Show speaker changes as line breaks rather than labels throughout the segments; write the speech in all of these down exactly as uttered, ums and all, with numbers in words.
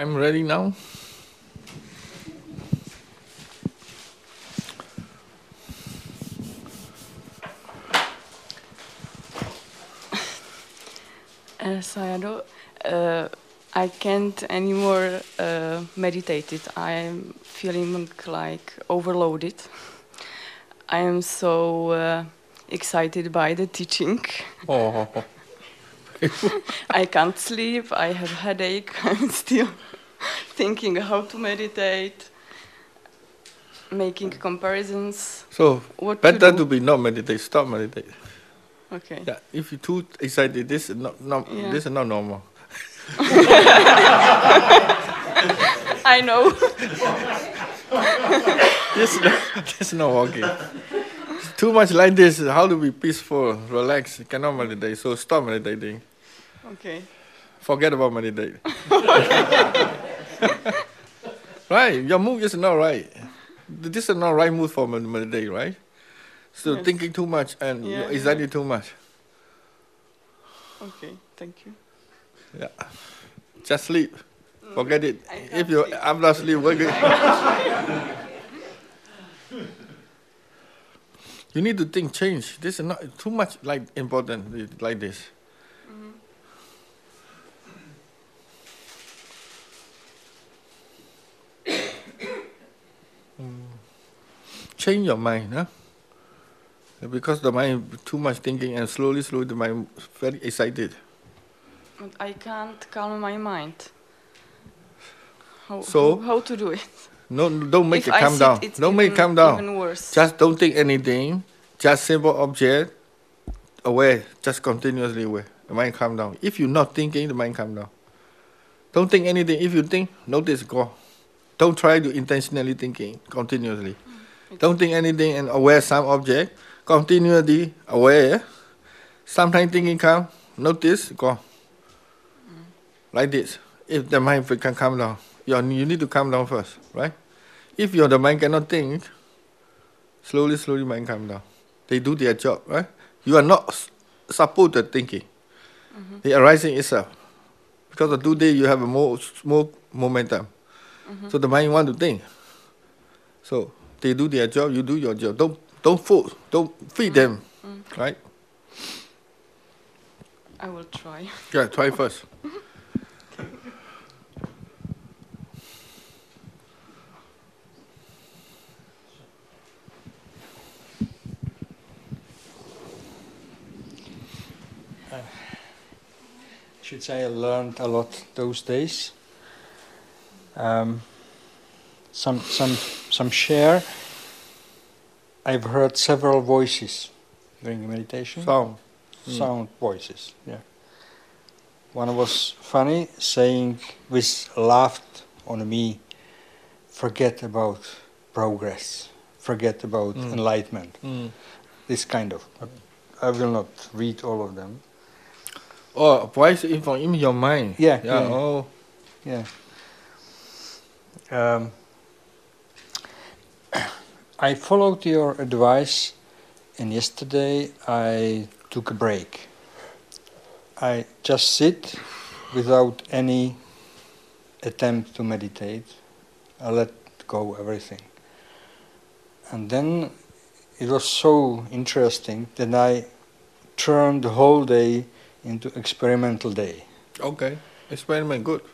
I'm ready now.
Uh, Sayadaw, uh, I can't anymore uh, meditate it. I'm feeling like overloaded. I am so uh, excited by the teaching.
Oh.
I can't sleep. I have headache. I'm still thinking how to meditate, making comparisons.
So
what
better
to,
to be not meditate. Stop meditate.
Okay.
Yeah, if you're too excited, this is not, not
Yeah.
this is not normal.
I know.
this, no, this is not working. Too much like this. How to be peaceful, relax? You cannot meditate. So stop meditating.
Okay.
Forget about meditate. Right, your mood is not right. This is not right mood for meditate, right? So
Yes.
thinking too much and
Yeah,
excited
yeah.
too much.
Okay, thank you.
Yeah, just sleep.
Mm.
Forget it.
I can't
If you
sleep.
after sleep, what good? You need to think change. This is not too much like important like this.
Mm-hmm.
Change your mind, huh? Because the mind too much thinking and slowly, slowly the mind very excited.
But I can't calm my mind. How,
So?
how, how to do it?
No, don't make
If
it
I
calm
sit,
down.
it's
Don't make it
even-
calm down.
even worse.
Just don't think anything. Just simple object, aware. Just continuously aware. The mind calm down. If you're not thinking, the mind calm down. Don't think anything. If you think, notice, go. Don't try to intentionally thinking continuously.
Mm,
Don't think anything and aware some object. Continually aware. Sometimes thinking come, notice, go.
Mm.
Like this. If the mind can calm down, you you need to calm down first, right? If your the mind cannot think, slowly, slowly mind calm down. They do their job, right? You are not s- supposed to thinking.
Mm-hmm.
They arising itself. Because of today you have a more, more momentum.
Mm-hmm.
So the mind want to think. So they do their job, you do your job. Don't don't force, don't feed them,
Mm.
right?
I will try.
Yeah, try first.
Should say I learned a lot those days. Um, some some some share. I've heard several voices during the meditation.
Sound.
Sound voices. Yeah. One was funny, saying, which laughed on me, forget about progress, forget about
Mm.
enlightenment.
Mm.
This kind of. I will not read all of them.
Oh, voice in from in your mind.
Yeah,
Yeah.
yeah.
Oh.
Yeah. Um, I followed your advice, and yesterday I took a break. I just sit without any attempt to meditate. I let go everything. And then it was so interesting that I turned the whole day into experimental day.
Okay. Experiment good.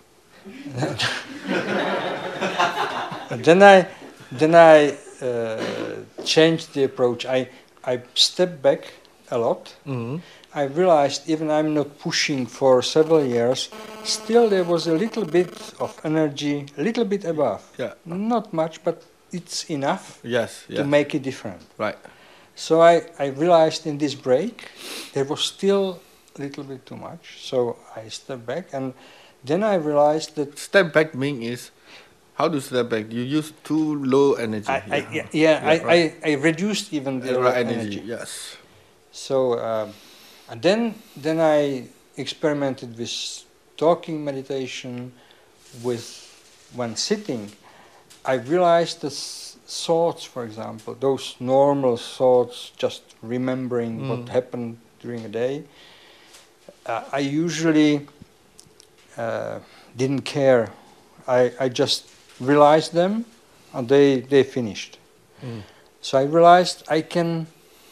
And then I, then I uh, changed the approach. I, I stepped back a lot.
Mm-hmm.
I realized even I'm not pushing for several years, still there was a little bit of energy, a little bit above.
Yeah.
Not much, but it's enough
Yes. Yes.
to make it different.
Right.
So I, I realized in this break there was still a little bit too much. So I stepped back, and then I realized that
Step back mean is how to step back? You use too low energy.
I, I,
yeah.
yeah, yeah, I,
right.
I, I reduced even the
Right
energy.
energy. Yes.
So um, and then then I experimented with talking meditation, with when sitting. I realized the s- thoughts, for example, those normal thoughts, just remembering
Mm.
what happened during a day. Uh, I usually uh, didn't care I, I just realized them, and they, they finished.
Mm.
So I realized I can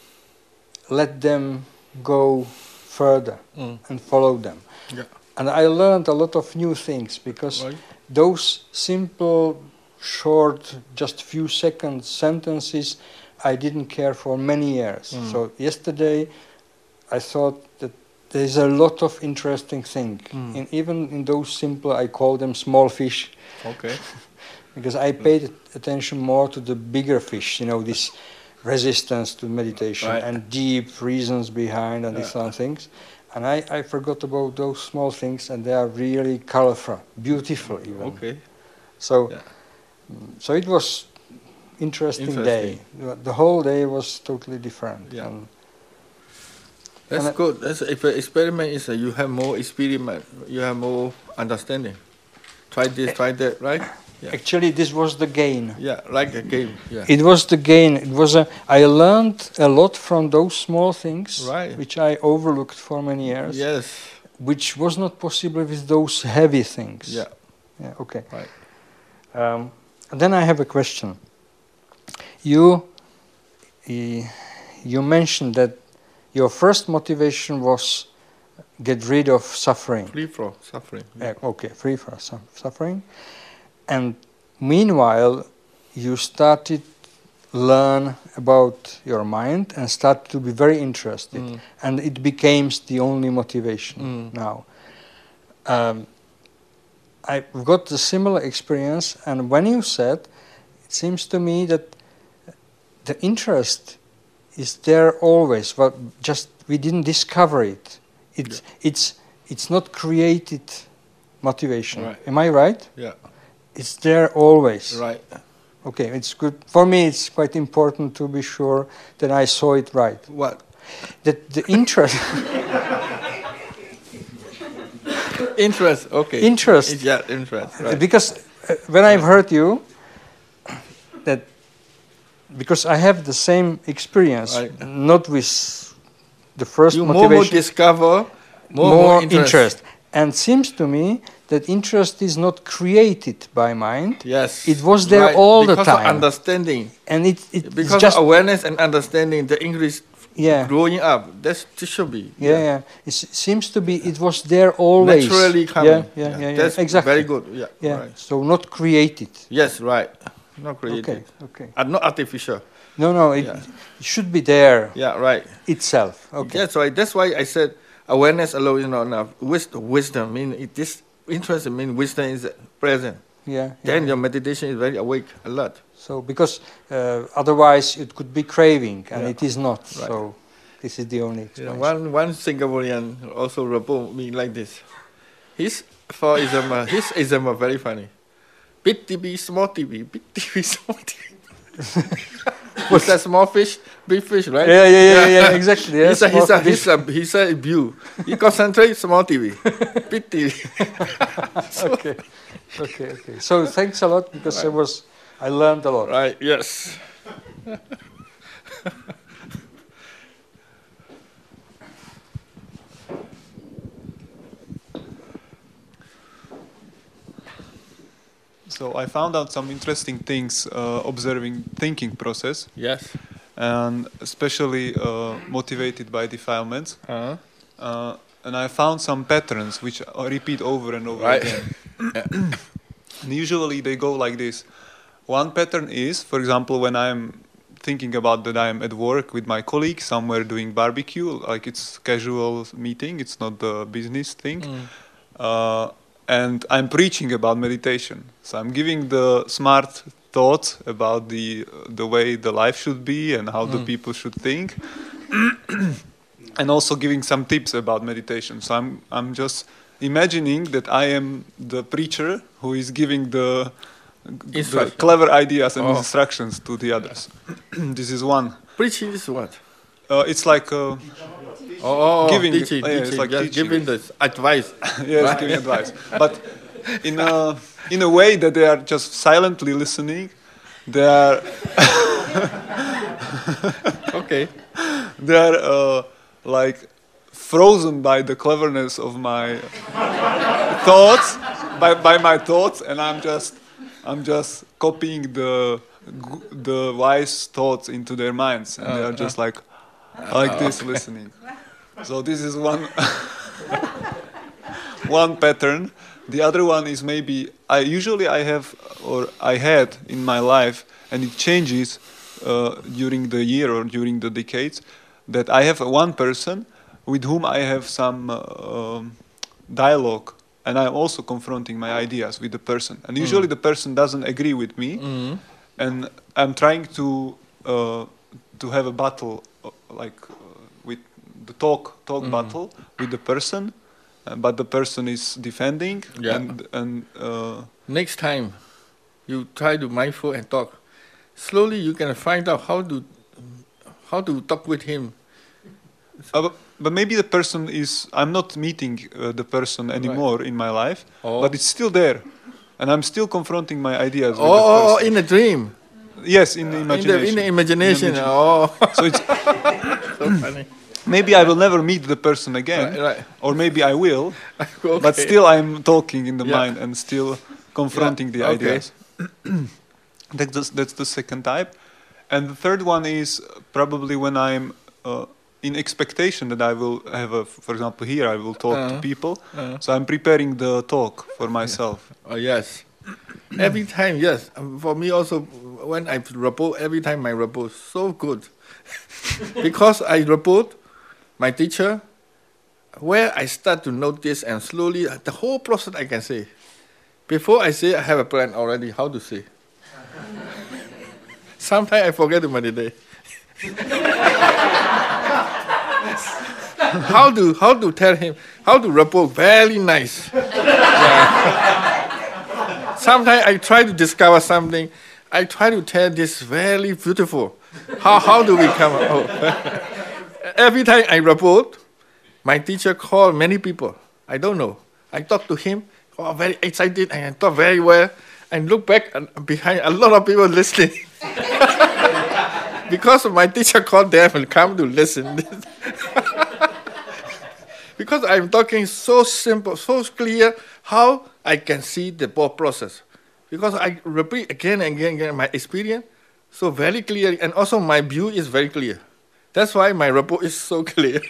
let them go further
Mm.
and follow them.
Yeah.
And I learned a lot of new things because
Right.
those simple, short, just few seconds sentences I didn't care for many years.
Mm.
So yesterday I thought that there's a lot of interesting things.
Mm.
In, even in those simple, I call them small fish,
Okay.
because I paid attention more to the bigger fish, you know, this resistance to meditation
Right.
and deep reasons behind and these
Yeah.
kind of things. And I, I forgot about those small things, and they are really colorful, beautiful even.
Okay.
So,
Yeah.
so it was interesting,
Interesting.
day. The whole day was totally different.
Yeah.
And
That's
And I-
good. That's if an experiment is uh, you have more experiment, you have more understanding. Try this, try that, right? Yeah.
actually, this was the gain.
Yeah, like a game. Yeah.
It was the gain. It was a. I learned a lot from those small things,
Right.
which I overlooked for many years.
Yes.
Which was not possible with those heavy things.
Yeah.
Yeah. Okay.
Right.
Um, and then I have a question. You, eh, you mentioned that your first motivation was get rid of suffering.
Free from suffering.
Uh, okay, free from su- suffering. And meanwhile, you started learn about your mind and started to be very interested.
Mm.
And it became the only motivation
Mm.
now. Um, I've got the similar experience, and when you said, it seems to me that the interest is there always, but just we didn't discover it. It's it's it's not created motivation.
Right.
Am I right?
Yeah.
It's there always.
Right.
Okay, it's good for me. It's quite important to be sure that I saw it right.
What?
That the interest.
Interest. Okay.
Interest.
Yeah, interest. Right.
Because uh, when I've heard you, that because I have the same experience,
Right.
not with the first
You more, more
motivation,
discover, more,
more,
more
interest.
interest.
And seems to me that interest is not created by mind,
Yes.
It was there
right.
all the
because
time.
Of understanding.
and it, it it's
Because
just
of awareness and understanding, the English
yeah,
growing up. That's this should be.
yeah, yeah. It s- seems to be it was there always.
Naturally coming.
Yeah, yeah, yeah, yeah.
That's
exactly.
very good. Yeah.
Yeah,
Right.
so not created.
Yes. Right. Not created.
Okay, okay.
And not artificial.
No, no, it,
Yeah.
it should be there
Yeah. Right.
itself. Okay.
That's why. That's why I said awareness alone is not enough. Wisdom. Wisdom mean it, this interest mean wisdom is present.
Yeah.
Then
yeah.
your meditation is very awake a lot.
So because uh, otherwise it could be craving, and
Yeah.
it is not.
Right.
So this is the only
You know,
explanation.
one one Singaporean also report me like this. His for example, his example very funny. Big T V, small T V, big T V, small T V. What's that small fish, big fish, right?
Yeah, yeah, yeah, yeah, yeah, exactly. Yeah,
He's a,
small
he's a,
fish.
he's a, he's a view. He concentrate small T V, big T V.
Okay, okay, okay. So thanks a lot because I was, I learned a lot.
Right, yes.
So I found out some interesting things uh, observing thinking process,
Yes.
and especially uh, motivated by defilements.
Uh-huh.
Uh, and I found some patterns which uh, repeat over and over
Right.
again. And usually they go like this. One pattern is, for example, when I'm thinking about that I'm at work with my colleagues somewhere doing barbecue, like it's casual meeting, it's not the business thing.
Mm.
Uh, and I'm preaching about meditation. So I'm giving the smart thoughts about the the way the life should be and how the
Mm.
people should think, and also giving some tips about meditation. So I'm I'm just imagining that I am the preacher who is giving the, the
Instruction.
clever ideas and
Oh.
instructions to the others. This is one.
Preaching is what?
Uh, it's like uh,
Oh, oh, oh
Giving-
teaching,
oh, yeah, it's
teaching,
like
just
teaching.
giving the advice.
yes,
Right.
giving advice, but in a in a way that they are just silently listening. They are
Okay.
they are uh, like frozen by the cleverness of my thoughts, by, by my thoughts, and I'm just I'm just copying the the wise thoughts into their minds, and they are just like like this listening. So this is one one pattern. The other one is maybe I usually I have or I had in my life, and it changes uh, during the year or during the decades, that I have one person with whom I have some uh, um, dialogue, and I'm also confronting my ideas with the person. And usually mm. the person doesn't agree with me, mm. and I'm trying to uh, to have a battle, uh, like uh, with the talk talk mm. battle with the person. But the person is defending, yeah. and and uh,
next time you try to mindful and talk. Slowly you can find out how to how to talk with him.
Uh, but, but maybe the person is. I'm not meeting uh, the person anymore right. in my life, oh. but it's still there, and I'm still confronting my ideas.
Oh,
with the person.
Oh, in a dream.
Yes, in the imagination.
In the, in the imagination.
In the
oh,
so it's
so funny.
Maybe I will never meet the person again,
right, right.
or maybe I will,
okay.
but still I'm talking in the
yeah.
mind and still confronting yeah. the
okay.
ideas. that's, the, that's the second type. And the third one is probably when I'm uh, in expectation that I will have a, for example, here I will talk uh-huh. to people, uh-huh. so I'm preparing the talk for myself.
Oh, yes. Every time, yes. For me also, when I report, every time my report is so good. Because I report, my teacher, where I start to notice and slowly, the whole process I can say. Before I say, I have a plan already, how to say. Sometimes I forget to meditate. how to how to tell him, how to report, very nice. Yeah. Sometimes I try to discover something, I try to tell this very beautiful. How how do we come up? Oh. Every time I report, my teacher called many people. I don't know. I talk to him, oh, very excited, and I talk very well. And look back and behind, a lot of people listening. Because my teacher called them and come to listen. Because I'm talking so simple, so clear, how I can see the whole process. Because I repeat again and again, again my experience, so very clear, and also my view is very clear. That's why my report is so clear.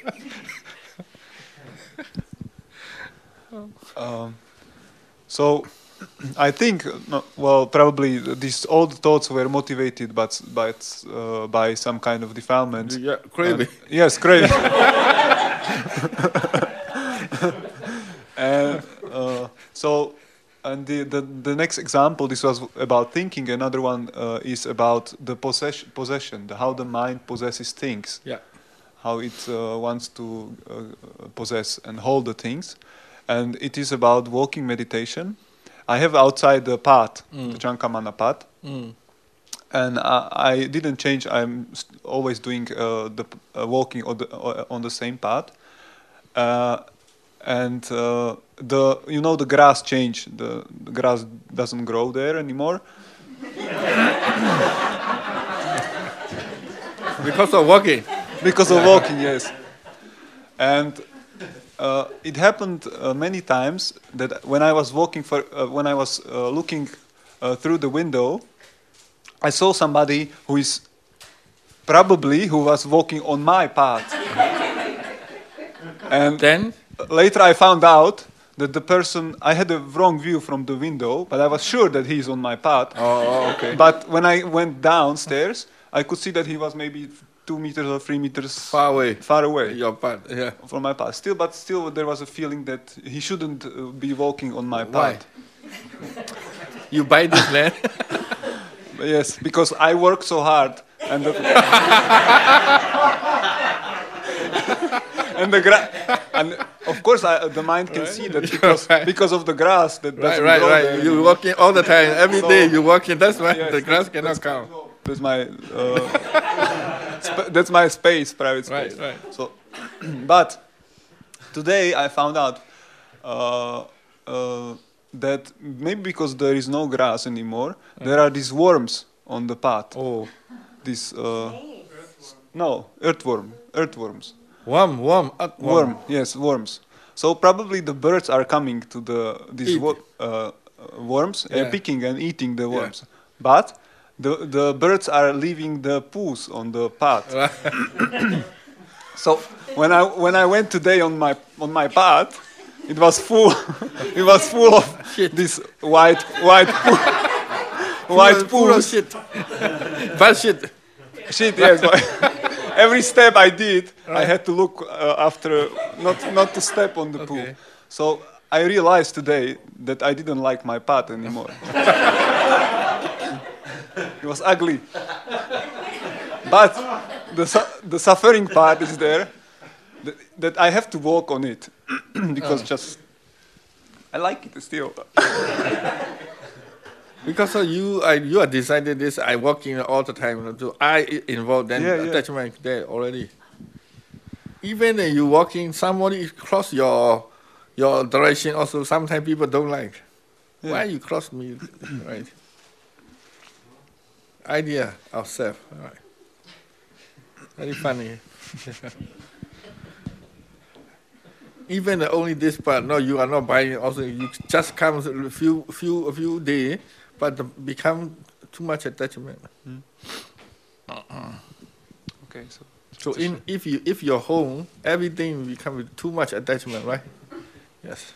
um, so, I think, no, well, probably these old thoughts were motivated, but by uh, by some kind of defilement.
Yeah, craving.
Uh, yes, craving. and uh, so, and the, the the next example, this was about thinking. Another one uh, is about the possession, possession, the, how the mind possesses things.
Yeah.
How it uh, wants to uh, possess and hold the things, and it is about walking meditation. I have outside the path, mm. the Chankamana path, mm. and I, I didn't change. I'm always doing uh, the uh, walking on the, uh, on the same path, uh, and uh, the you know the grass changed. The, the grass doesn't grow there anymore
because of walking.
Because of walking, yes, and. Uh, it happened uh, many times that when I was walking for, uh, when I was uh, looking uh, through the window, I saw somebody who is probably who was walking on my path. And
then
later I found out that the person, I had a wrong view from the window, but I was sure that he's on my path.
Oh, okay.
But when I went downstairs, I could see that he was maybe two meters or three meters
far away.
Far away.
Your path, yeah.
From my path. Still, but still, there was a feeling that he shouldn't uh, be walking on my
Why?
path.
You buy this land?
Yes, because I work so hard, and the and the gra- and of course, I, the mind can right. see that because right. because of the grass that doesn't
right, right,
grow
right.
there.
You're walking all the time, every
so,
day. You're walking. That's why
yes,
the grass
that's,
cannot
that's,
come.
That's my uh, sp- that's my space, private space.
Right, right.
So, but today I found out uh, uh, that maybe because there is no grass anymore, okay. there are these worms on the path.
Oh,
these uh, no earthworm, earthworms.
Worm, worm, earthworm.
Worm, yes, worms. So probably the birds are coming to the these
Eat.
wo- uh, worms,
Yeah.
uh, picking and eating the
Yeah.
worms. But the the birds are leaving the poos on the path. So when I when I went today on my on my path, it was full. It was full of
Shit.
this white white poo, white
Full of
poos.
shit. Bad shit.
Shit, yes. But every step I did, I had to look uh, after, not not to step on the pool.
Okay.
So I realized today that I didn't like my path anymore. It was ugly. But the su- the suffering part is there, that, that I have to walk on it because just I like it still.
Because of you, I you are decided this. I walking all the time. So I i- involved. Then
Yeah, yeah.
attachment there already. Even when you walking, somebody cross your your direction. Also, sometimes people don't like.
Yeah.
Why you cross me? Right. Idea of self. All right. Very funny. Even only this part. No, you are not buying. Also, you just come a few few a few days, but the become too much attachment.
Okay, so
So in if you if you're home, everything become with too much attachment, right? Yes.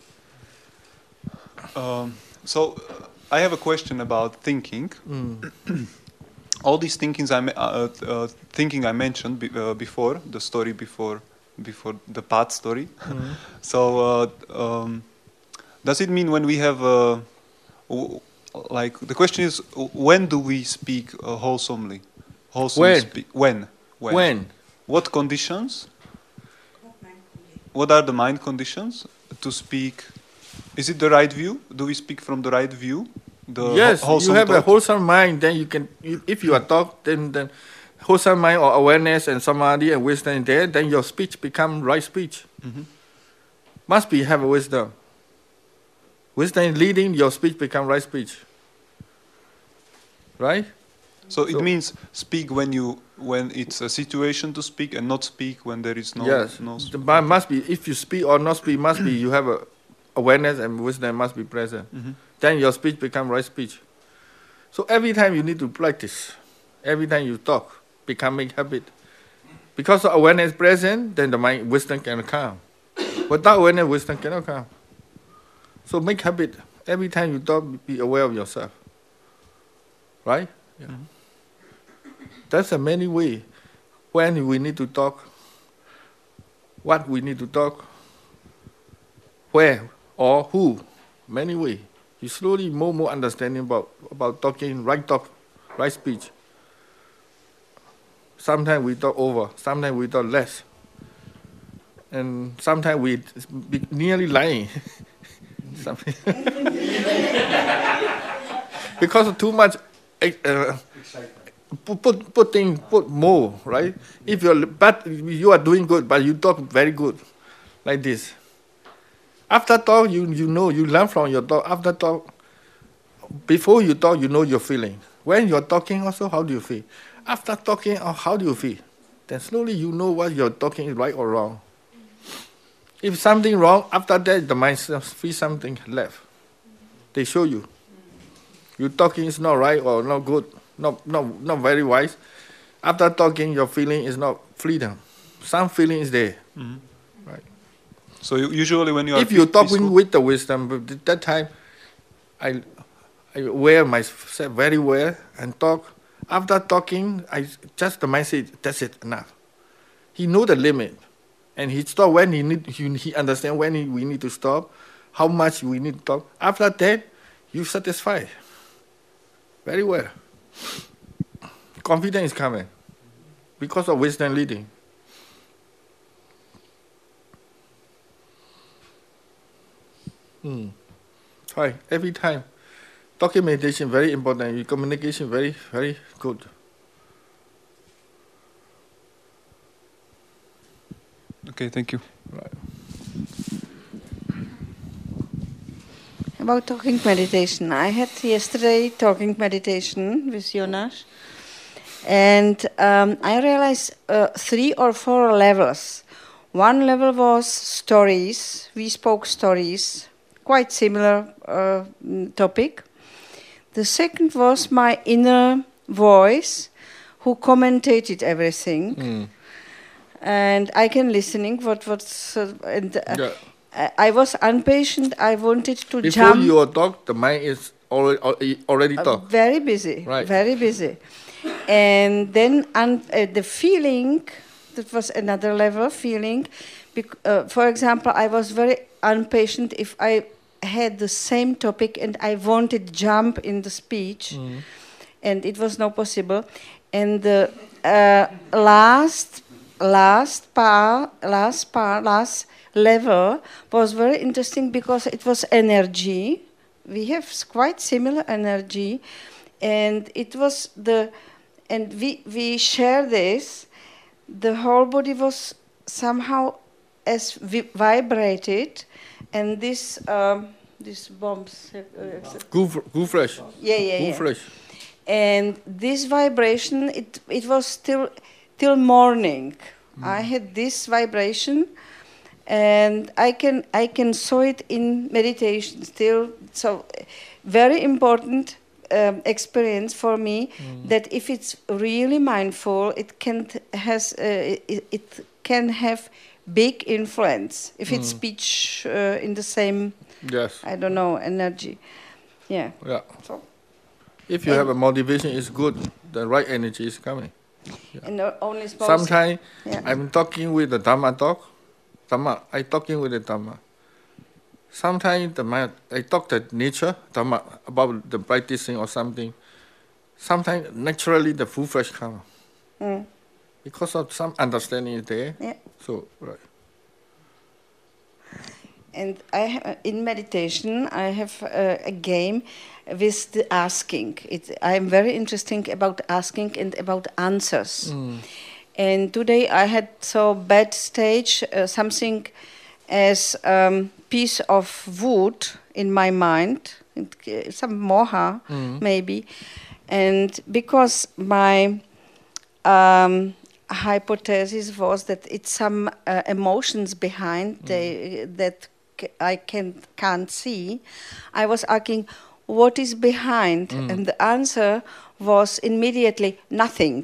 um, so uh, I have a question about thinking.
Mm.
All these thinkings I me- uh, uh, thinking I mentioned be- uh, before, the story before before the path story.
Mm.
So uh, um, does it mean when we have uh, w- like the question is w- when do we speak uh, wholesomely? Wholesome
When?
Spe- when? When?
When?
What conditions? What are the mind conditions to speak? Is it the right view? Do we speak from the right view? The wh-
Yes, you
wholesome
have a
thought?
wholesome mind. Then you can, you, if you are talk, then then wholesome mind or awareness and samadhi and wisdom is there. Then your speech become right speech.
Mhm.
Must be have a wisdom. Wisdom is leading your speech become right speech. Right?
So it
So-
means speak when you when it's a situation to speak, and not speak when there is no
yes.
no.
The mind must be, if you speak or not speak, must be you have a awareness and wisdom must be present.
Mhm.
Then your speech become right speech. So every time you need to practice. Every time you talk, becoming habit. Because the awareness is present, then the mind wisdom can come. Without awareness, wisdom cannot come. So make habit. Every time you talk, be aware of yourself. Right? Yeah. That's a many way. When we need to talk, what we need to talk, where or who, many way. You slowly more more understanding about about talking, right talk, right speech. Sometimes we talk over, sometimes we talk less, and sometimes we be nearly lying. Something- because of too much. Uh, Put, put put thing put more, right? If you're but you are doing good, but you talk very good, like this. After talk, you you know you learn from your talk. After talk, before you talk, you know your feeling. When you're talking, also how do you feel? After talking, oh, how do you feel? Then slowly you know what you're talking is right or wrong. If something wrong, after that the mind feels something left. They show you. You talking is not right or not good. Not, not, not very wise. After talking, your feeling is not freedom. Some feeling is there.
Mhm.
Right.
So you, usually when you are
If you're
peace-
talking
peaceful-
with the wisdom, but at that time, I, I aware myself very well and talk. After talking, I just the mind said, that's it, enough. He know the limit, and he stop when he need. He, he understand when he, we need to stop, how much we need to talk. After that, you satisfied. Very well. Confidence is coming because of wisdom leading. Hmm. Try every time. Talking meditation very important. Your communication very very good.
Okay, thank you.
Right.
About talking meditation, I had yesterday talking meditation with Jonas, and um, I realized uh, three or four levels. One level was stories. We spoke stories, quite similar uh, topic. The second was my inner voice, who commentated everything,
Mm.
and I can listening. What what's uh, and uh,
Yeah.
I, I was impatient. I wanted to
Before
jump.
you talk, the mind is already already
Uh,
talk.
very busy,
Right.
very busy. And then un- uh, the feeling, that was another level feeling. Bec- uh, for example, I was very impatient if I had the same topic and I wanted jump in the speech,
Mm.
and it was not possible. And the uh, last, last part, last part, last level was very interesting because it was energy. We have s- quite similar energy, and it was the, and we we share this. The whole body was somehow as vi- vibrated, and this um, these bombs. Uh,
Go, fr- go fresh.
yeah, yeah,
Go
yeah.
fresh.
And this vibration, it it was still till morning. I had this vibration, and I can I can saw it in meditation still. So very important um, experience for me, that if it's really mindful, it can t- has uh, it, it can have big influence if it's speech uh, in the same,
Yes.
I don't know, energy. Yeah.
Yeah.
So
If you
And-
have a motivation, it's good. The right energy is coming.
and not only suppose-
Sometimes
Yeah.
I'm talking with the Dhamma talk. Dhamma, I talking with the Dhamma. Sometimes the mind, I talk the nature, Dhamma, about the practicing or something. Sometimes naturally the full fresh come.
Mm.
Because of some understanding is there.
Yeah.
So, right.
And I ha- in meditation, I have uh, a game with the asking. It, I'm very interested about asking and about answers. And today I had so bad stage, uh, something as um, piece of wood in my mind, and, uh, some moha maybe, and because my um, hypothesis was that it's some uh, emotions behind they, that c- I can can't see. I was asking, what is behind, and the answer was immediately nothing.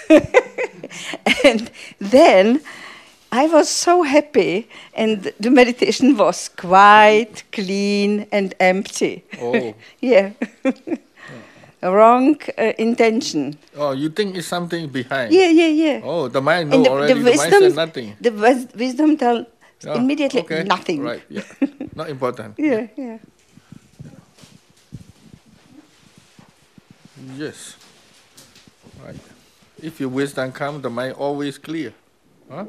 And then I was so happy, and the meditation was quite clean and empty.
Oh.
Yeah. Wrong uh, intention.
Oh, you think it's something behind?
Yeah, yeah, yeah.
Oh, the mind know
And the,
already.
the
The, mind said
wisdom,
nothing.
the wis- wisdom tell
Yeah,
immediately
okay,
nothing.
Right, yeah. Not important.
Yeah, yeah.
Yes. Right. If your wisdom comes, the mind always clear. Huh?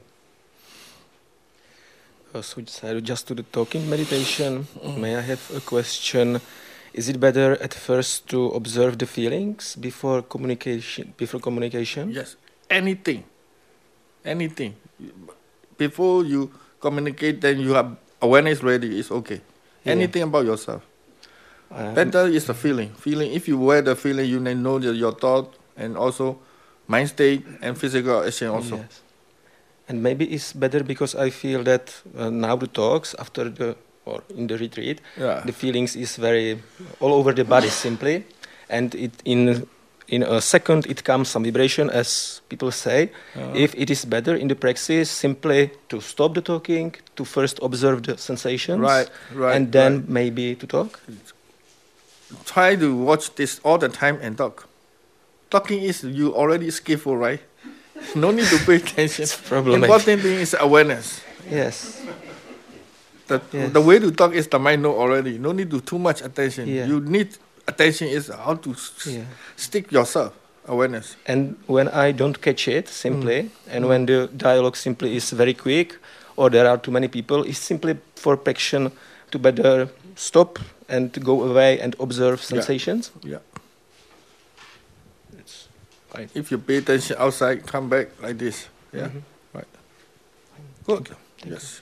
Uh, so just, just to the talking meditation, may I have a question? Is it better at first to observe the feelings before communication? Before communication?
Yes. Anything. Anything. Before you communicate, then you have awareness ready. It's okay.
Yeah.
Anything about yourself.
Uh,
Better is the feeling. Feeling. If you wear the feeling, you then know that your thought and also mind state and physical action also.
Yes. And maybe it's better because I feel that uh, now the talks after the or in the retreat,
Yeah.
the feelings is very all over the body simply, and it in in a second it comes some vibration, as people say. If it is better in the practice simply to stop the talking, to first observe the sensations,
Right, right,
and then
right.
maybe to talk.
Try to watch this all the time and talk. Talking is you already skillful, right? No need to pay attention.
problematic.
Important thing is awareness.
Yes.
The,
Yes.
the way to talk is the mind know already. No need to too much attention.
Yeah.
You need attention is how to s-
Yeah.
stick yourself. Awareness.
And when I don't catch it simply, and when the dialogue simply is very quick, or there are too many people, it's simply for practice to better stop and to go away and observe sensations.
Yeah.
It's fine.
If you pay attention outside, come back like this. Yeah. Right. Good. Yes.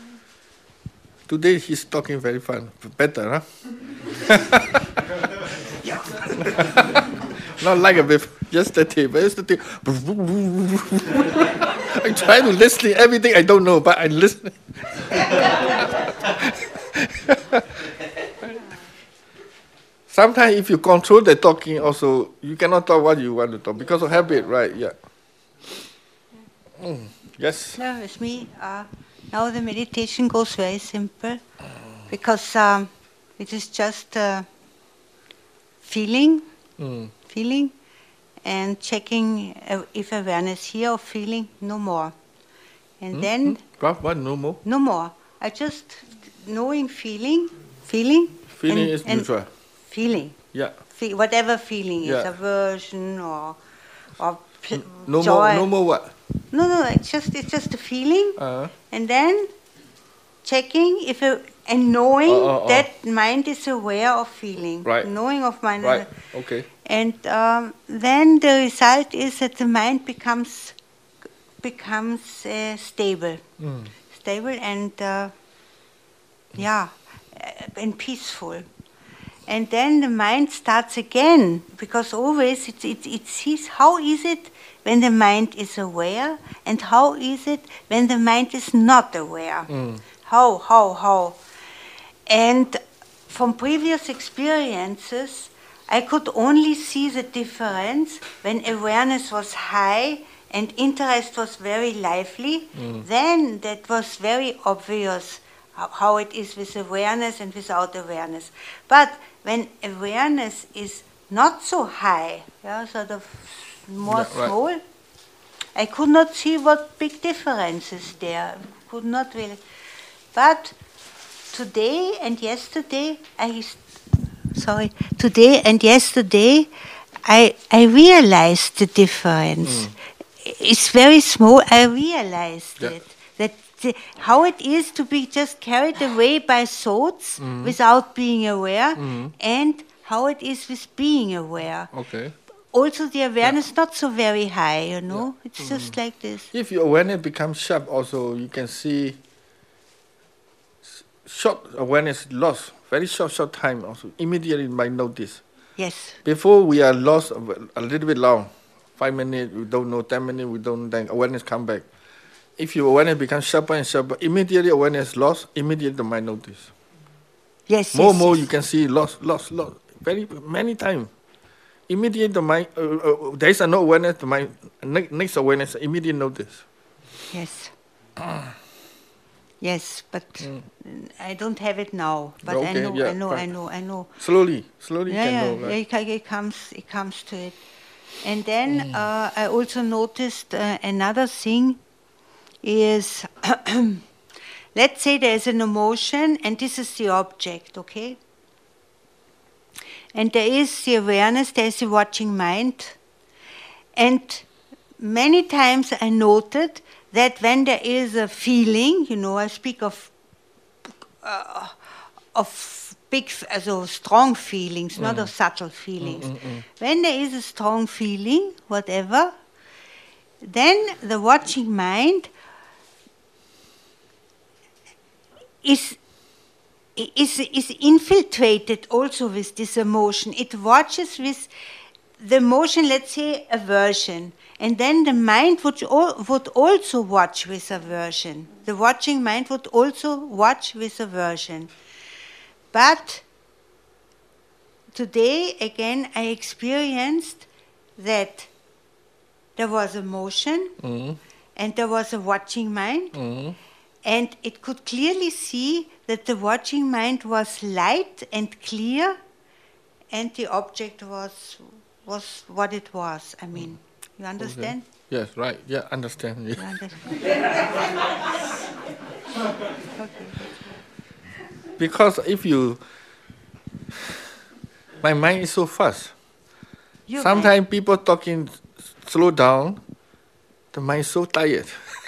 Today he's talking very fun. Better, huh? Not like a before. Yesterday, but yesterday. I try to listen everything I don't know, but I listen. Sometimes if you control the talking also, you cannot talk what you want to talk because of habit, right? Yeah. Mm. Yes.
No, it's me. Uh, now the meditation goes very simple because um, it is just uh, feeling,
Mm.
feeling, and checking uh, if awareness here or feeling, no more. And
Mm,
then,
mm. What, what, no more?
no more. I just knowing, feeling, feeling.
Feeling
and,
is
and
neutral.
Feeling.
Yeah.
Fe- whatever feeling is,
Yeah.
aversion or, or pl-
No
joy.
more, no more what?
No, no, it's just, it's just a feeling.
Uh,
And then checking if a, and knowing
Oh, oh, oh.
that mind is aware of feeling.
Right.
Knowing of mind.
right, okay.
And um, then the result is that the mind becomes becomes uh, stable,
Mm.
stable and uh, yeah, uh, and peaceful. And then the mind starts again because always it, it, it sees how is it when the mind is aware and how is it when the mind is not aware.
Mm.
How, how, how. And from previous experiences, I could only see the difference when awareness was high and interest was very lively.
Mm.
Then that was very obvious how, how it is with awareness and without awareness. But when awareness is not so high, yeah, sort of more
Yeah, right.
small, I could not see what big difference is there. Could not really. But today and yesterday, I sorry, today and yesterday, I I realized the difference. It's very small. I realized
Yeah.
it that the, how it is to be just carried away by thoughts without being aware, and how it is with being aware.
Okay.
Also, the awareness not so very high. You know, it's just like this.
If your awareness becomes sharp also, you can see s- short awareness lost, very short, short time also. Immediately you might notice.
Yes.
Before we are lost a a little bit long, five minutes, we don't know, ten minutes, we don't, then awareness come back. If your awareness becomes sharper and sharper, immediately awareness lost, immediately the mind notice.
Yes.
More
yes,
more
yes.
you can see lost, lost, lost, very many times. Immediately the mind, uh, uh, there is a no awareness, the mind, ne- next awareness, immediate notice.
Yes. Yes, but I don't have it now. But I
Okay,
know,
yeah,
I know, I
right.
know, I know.
Slowly, slowly
Yeah,
you can
yeah,
know.
yeah,
Right?
it, ca- it comes, it comes to it. And then uh, I also noticed uh, another thing is, let's say there is an emotion, and this is the object, okay? And there is the awareness, there is the watching mind, and many times I noted that when there is a feeling, you know, I speak of uh, of big, also strong feelings, not of subtle feelings. When there is a strong feeling, whatever, then the watching mind is is is infiltrated also with this emotion. It watches with the emotion, let's say aversion, and then the mind would al- would also watch with aversion. The watching mind would also watch with aversion. But today again I experienced that there was emotion
Mm-hmm.
and there was a watching mind,
Mm-hmm.
and it could clearly see that the watching mind was light and clear, and the object was was what it was. I mean, you understand?
Yes, right. Yeah, understand.
You
Yeah.
understand?
Because if you, my mind is so fast.
You
Sometimes people talking s- slow down, the mind is so tired.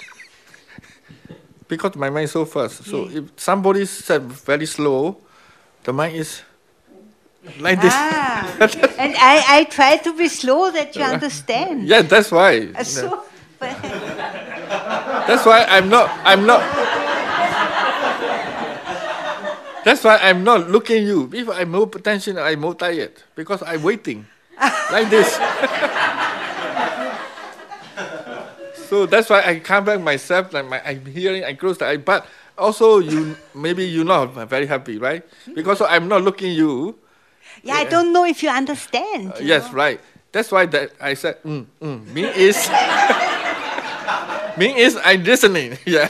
Because my mind is so fast. So
Yeah.
if somebody said very slow, the mind is like this.
Ah, and I, I try to be slow that you understand.
Yeah, that's why.
Uh, So, but
That's why I'm not. I'm not. That's why I'm not looking you. If I'm more attention, I'm more tired because I'm waiting, like this. So that's why I come back myself, like my I'm hearing, I close the eye. But also, you maybe you're not very happy, right? Because I'm not looking you.
Yeah, I don't know if you understand.
Uh,
you
yes,
know?
right. That's why that I said, mm, mm. Mean is, mean is I'm listening. Yeah.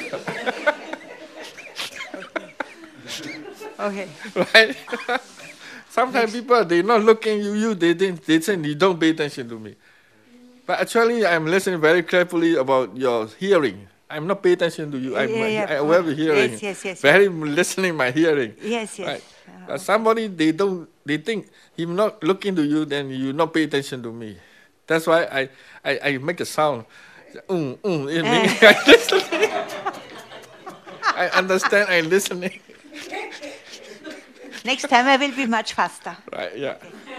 Okay.
Right. Sometimes people they not looking you, you they think they think you don't pay attention to me. But actually, I'm listening very carefully about your hearing. I'm not paying attention to you. I'm
Yeah, yeah.
I'm aware of hearing.
Yes, yes, yes,
Very listening my hearing.
Yes, yes.
Right.
Uh,
But somebody they don't they think him not looking to you, then you not pay attention to me. That's why I I, I make a sound. Mm, mm, it means I listening. I understand. I listening.
Next time I will be much faster.
Right. Yeah.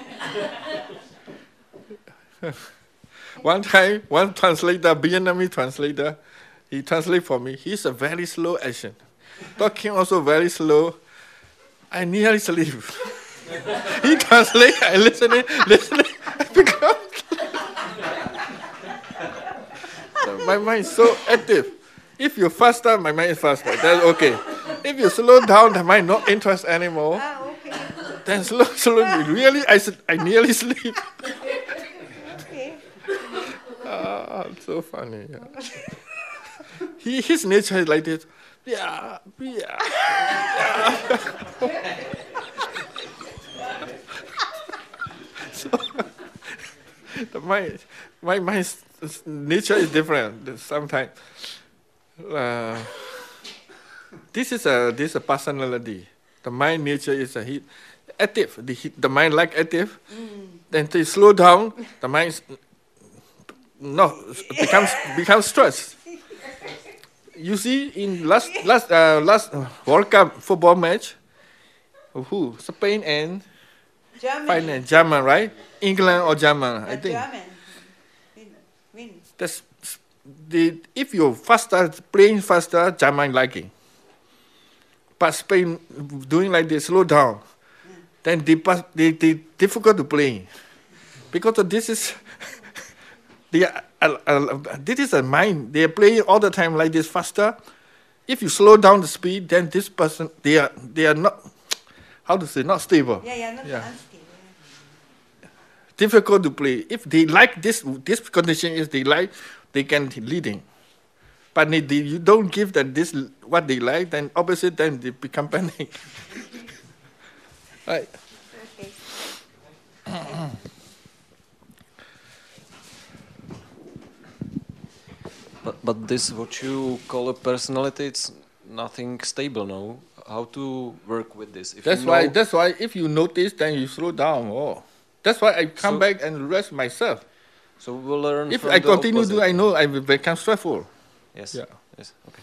One time, one translator, Vietnamese translator, he translate for me. He's a very slow action. Talking also very slow. I nearly sleep. He translate, I listening, listening. I become my mind is so active. If you faster, my mind is faster. That's okay. If you slow down, the mind not interest anymore.
Ah, okay.
Then slow, slowly, really, I, s- I nearly sleep.
Okay.
Ah, so funny. Yeah. He, his nature is like this. Yeah, yeah, yeah. So, the mind, my mind's nature is different. Sometimes, uh, this is a this is a personality. The mind nature is a he, active. The he, the mind like active. Mm. Then they slow down. The mind is, no becomes becomes stressed. You see, in last last uh, last uh, World Cup football match, who Spain and
Germany.
final German, right? England or German, I
Uh,
think.
German. Win. Win.
That's the if you faster playing faster, German liking. But Spain doing like they slow down,
Yeah.
then they pass, they they difficult to play, because of this is they are, uh, uh, this is a mind. They are playing all the time like this faster. If you slow down the speed, then this person they are they are not how to say not stable.
Yeah, yeah, not
Yeah.
unstable. Yeah.
Difficult to play. If they like this this condition is they like, they can leading. But they, they, you don't give them this what they like, then opposite then they become panic. Right.
Okay.
But but this what you call a personality, it's nothing stable, no? How to work with this? If
That's
you
why
know-
that's why if you notice then you slow down. Oh. That's why I come
So-
back and rest myself.
So we'll learn.
If
from
I
the
continue
opposite.
to I know I will become stressful.
Yes.
Yeah.
Yes. Okay.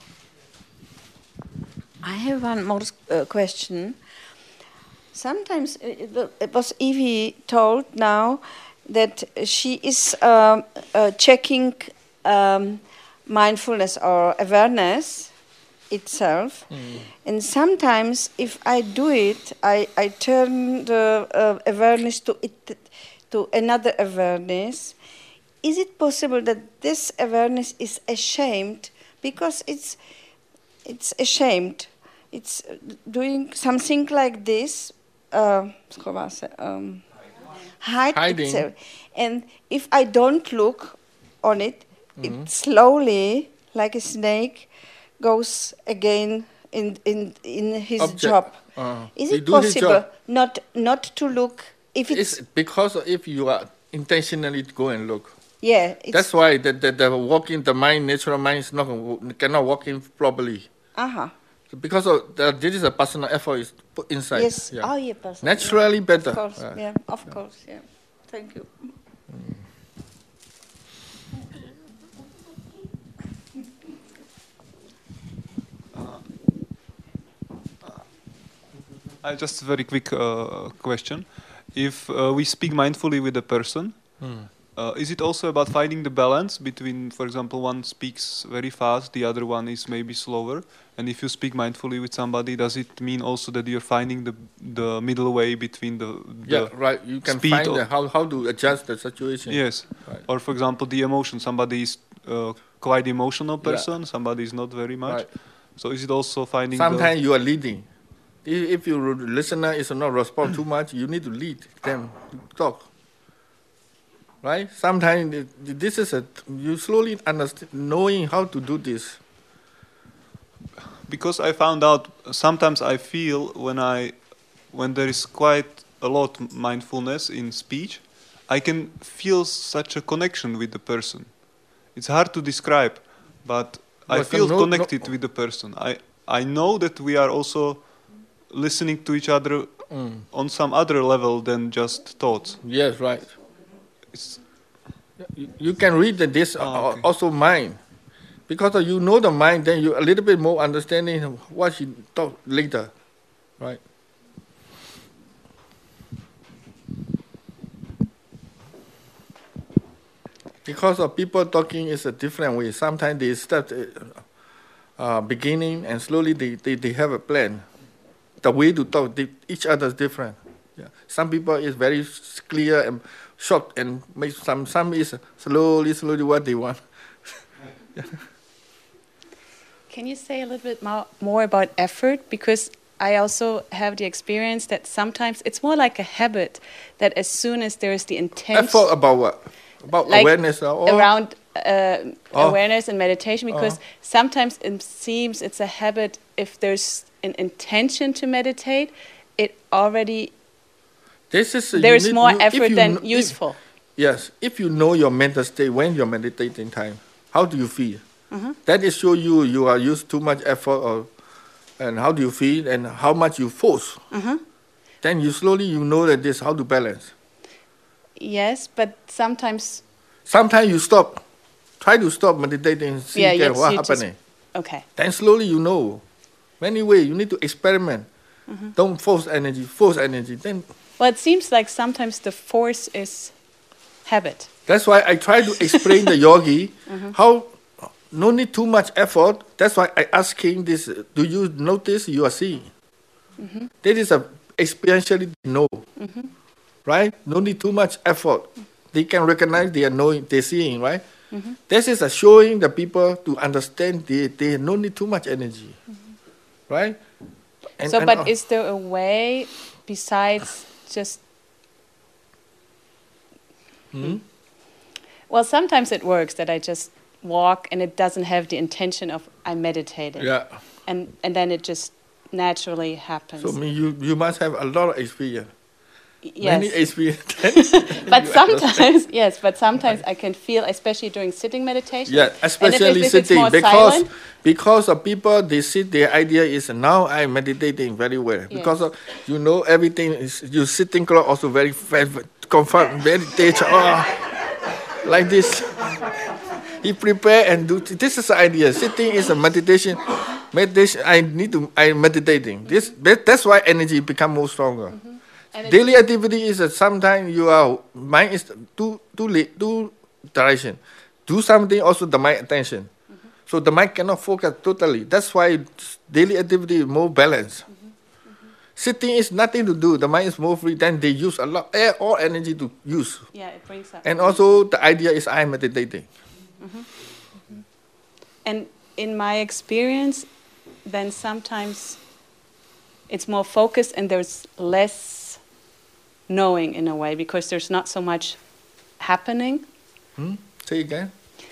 I have one more uh, question. Sometimes uh, it wa- it was Evie told now that she is um, uh, checking um, mindfulness or awareness itself, and sometimes if I do it, I, I turn the uh, awareness to it to another awareness. Is it possible that this awareness is ashamed because it's it's ashamed? It's doing something like this, uh, um, hide
Hiding.
itself. And if I don't look on it,
Mm-hmm.
it slowly, like a snake, goes again in in in his
Object.
job.
Uh,
Is
he
it
do his
possible
job.
not not to look if it's,
It's because if you are intentionally go and look.
yeah? It's,
That's why the, the, the walking, the mind, natural mind is not cannot walk in properly.
uh-huh.
Because of the, this is a personal effort is put inside.
Yes.
Yeah.
Oh, yeah. Person,
Naturally
yeah.
better.
Of course.
Uh,
Yeah. Of course. Yeah. Thank you.
I just a very quick uh, question. If uh, we speak mindfully with a person,
Hmm.
uh, is it also about finding the balance between, for example, one speaks very fast, the other one is maybe slower? And if you speak mindfully with somebody, does it mean also that you're finding the the middle way between the, the
Yeah, right. You can
speed
find
of-
the, how how to adjust the situation.
yes,
Right.
or for example, the emotion. Somebody is uh, quite emotional
Yeah.
person, somebody is not very much.
Right.
So is it also finding
Sometimes you are leading. If, if your listener is not respond too much, you need to lead them to talk. Right? Sometimes it- this is a you slowly understand knowing how to do this.
the, because I found out sometimes I feel when I when there is quite a lot mindfulness in speech, I can feel such a connection with the person. It's hard to describe, but I
But
feel
no-
connected
no-
with the person. I I know that we are also listening to each other
Mm.
on some other level than just thoughts.
Yes, right.
It's,
You, you can read that this
Ah,
uh,
okay.
also mind, because of you know the mind, then you a little bit more understanding of what she thought later, right? Because of people talking is a different way. Sometimes they start uh, uh, beginning and slowly they, they, they have a plan. The way to talk, they, each other is different. Yeah. Some people is very s- clear and short, and make some some is slowly slowly what they want.
Can you say a little bit more, more about effort? Because I also have the experience that sometimes it's more like a habit that as soon as there is the intention
Effort about what? About
like
awareness or
around uh,
Oh.
awareness and meditation, because
Oh.
sometimes it seems it's a habit. If there's an intention to meditate, it already
This is a- you
there's
need-
more
you- if
effort
you
than
kn- if-
useful.
Yes, if you know your mental state when you're meditating time, how do you feel?
Mhm.
That is show you you are used too much effort, or and how do you feel and how much you force.
Mhm.
Then you slowly you know that this how to balance.
Yes, but sometimes
Sometimes you stop, try to stop meditating, see
Yeah,
again
yes,
what
you just-
happening.
okay.
Then slowly you know. Many ways you need to experiment.
Mhm.
Don't force energy. Force energy. Then
Well, it seems like sometimes the force is habit.
that's why I try to explain the yogi
Mhm.
how no need too much effort. That's why I ask him this: do you notice you are seeing?
Mhm.
That is a experientially know,
Mhm.
right? No need too much effort. They can recognize they are knowing, they're seeing, right?
Mhm.
This is a showing the people to understand they they no need too much energy, right? And-
so,
and,
but
uh,
is there a way besides just?
Hmm?
Well, sometimes it works that I just walk and it doesn't have the intention of I'm meditating.
Yeah.
And and then it just naturally happens.
So I mean, you you must have a lot of experience.
Yes.
Many experience.
But
You
sometimes, yes, but sometimes I can feel, especially during sitting meditation.
Yeah,
and if
especially
it's- if it's
sitting
more
because
silent,
because of people they sit their idea is now I'm meditating very well because of you know everything is you sitting clock also very fast comfort meditation oh, like this. He prepare and do this is the idea. Sitting is a meditation. Meditation I need to I meditating. This that- that's why energy become more stronger.
And it's-
Daily activity is that sometimes you are mind is too too late too direction. Do something also the mind attention. So the mind cannot focus totally. That's why daily activity is more balanced. Sitting is nothing to do. The mind is more free. Then they use a lot eh, all energy to use.
yeah, it brings up.
And also the idea is I am meditating.
Mhm. Mhm. And in my experience, then sometimes it's more focused and there's less knowing in a way because there's not so much happening.
Hmm? Say again.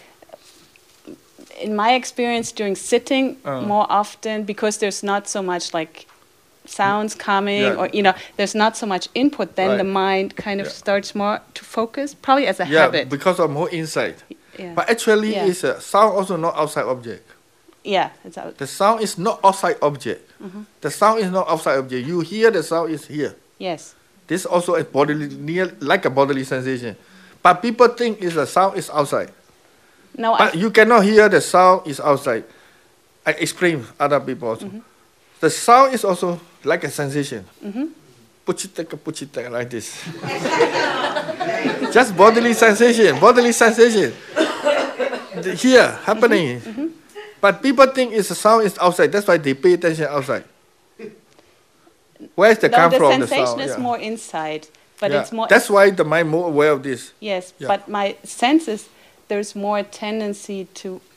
In my experience during sitting,
Uh.
more often because there's not so much like sounds coming
Yeah.
or you know there's not so much input, then the
Right.
mind kind of
Yeah.
starts more to focus, probably as a
Yeah,
habit.
because of more insight.
Yeah.
But actually,
Yeah.
it's a sound also not outside object.
Yeah, it's out.
The sound is not outside object.
Mhm.
The sound is not outside object. You hear the sound is here.
Yes.
This also a bodily near like a bodily sensation. But people think is the sound is outside.
No,
But
I,
you cannot hear the sound is outside. I explain other people also.
Mhm.
The sound is also like a sensation.
Mhm.
Puchitaka puchitaka like this. Just bodily sensation, bodily sensation. The- Here happening. But people think it's the sound is outside. That's why they pay attention outside. Where is the
no,
come
the
from? The
sensation
sound?
is
Yeah.
more inside, but
Yeah.
it's more.
That's why the mind more aware of this.
Yes,
Yeah.
but my sense is there's more tendency to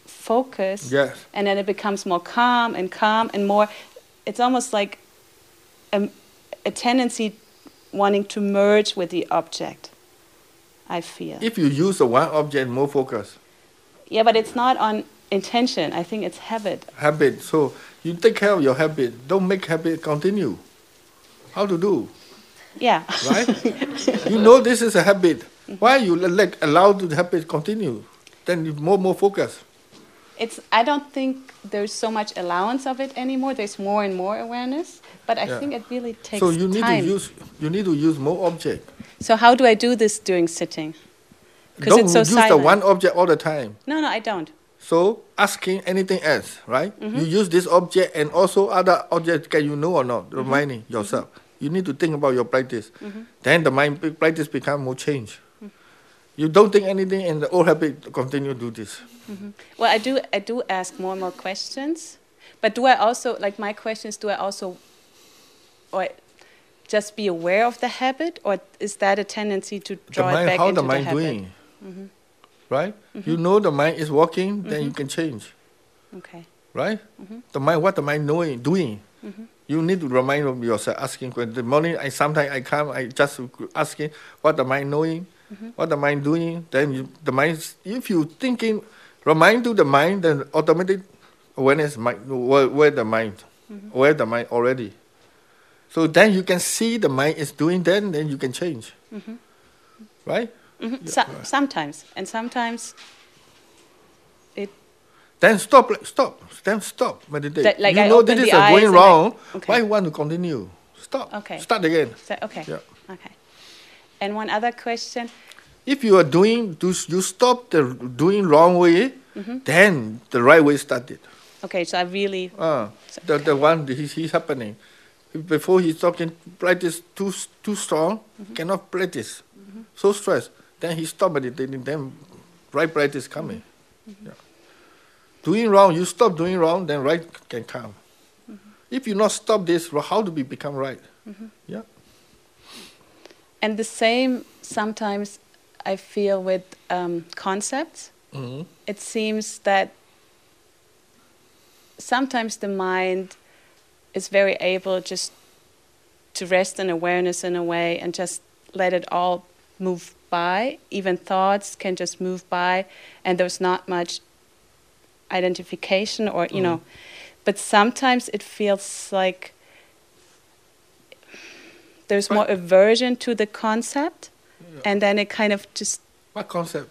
focus,
Yes.
and then it becomes more calm and calm and more. It's almost like a, a tendency wanting to merge with the object, I feel.
If you use the one object, more focus.
Yeah, but it's not on intention. I think it's habit.
Habit. So you take care of your habit. Don't make habit continue. How to do?
Yeah.
Right? You know this is a habit. Why you let, let allow the habit continue? Then you more more focus.
It's. I don't think there's so much allowance of it anymore. There's more and more awareness, but I
Yeah.
think it really takes
So you need
time.
to use you need to use more object.
So how do I do this during sitting? Because
Don't
it's so
use
silent.
the one object all the time.
No, no, I don't.
So asking anything else, right?
Mhm.
You use this object and also other objects. Can you know or not? Reminding yourself. You need to think about your practice.
Mhm.
Then the mind practice become more change. You don't think anything, and the old habit continue to do this.
Mhm. Well, I do. I do ask more and more questions, but do I also like my questions? Do I also, or just be aware of the habit, or is that a tendency to
The
draw it
mind,
back
how
into
the mind
habit?
doing,
Mhm.
right?
Mhm.
You know the mind is working, then you
Mhm.
can change,
Okay.
right?
Mhm.
The mind, what the mind knowing, doing.
Mhm.
You need to remind of yourself, asking. When the morning, I sometimes I come, I just asking what the mind knowing,
Mhm.
what the mind doing. Then you, the mind, if you thinking, remind to the mind, then automatic awareness might where, where the mind,
Mhm.
where the mind already. So then you can see the mind is doing. Then then you can change,
Mhm.
right?
Mhm. So, sometimes, and sometimes it.
Then stop, like, stop, then stop, meditate.
That, like,
you
I
know
open
this is
the
uh,
eyes
going
and I-
wrong.
okay.
Why you want to continue? Stop.
Okay.
Start again.
So, okay.
Yeah.
Okay. And one other question.
If you are doing, do you stop the doing wrong way,
Mhm.
then the right way started.
Okay, so I really.
Uh, the the one that he's, he's happening. Before he's talking, practice too too strong, cannot practice. So stressed. Then he stop meditating. Then right practice coming. Yeah. Doing wrong, you stop doing wrong, then right can come. If you not stop this, how do we become right?
Mhm.
Yeah.
And the same sometimes I feel with um, concepts.
Mhm.
It seems that sometimes the mind is very able just to rest in awareness in a way and just let it all move by. Even thoughts can just move by, and there's not much identification or, you know. But sometimes it feels like there's more aversion to the concept, and then it kind of just.
What concept?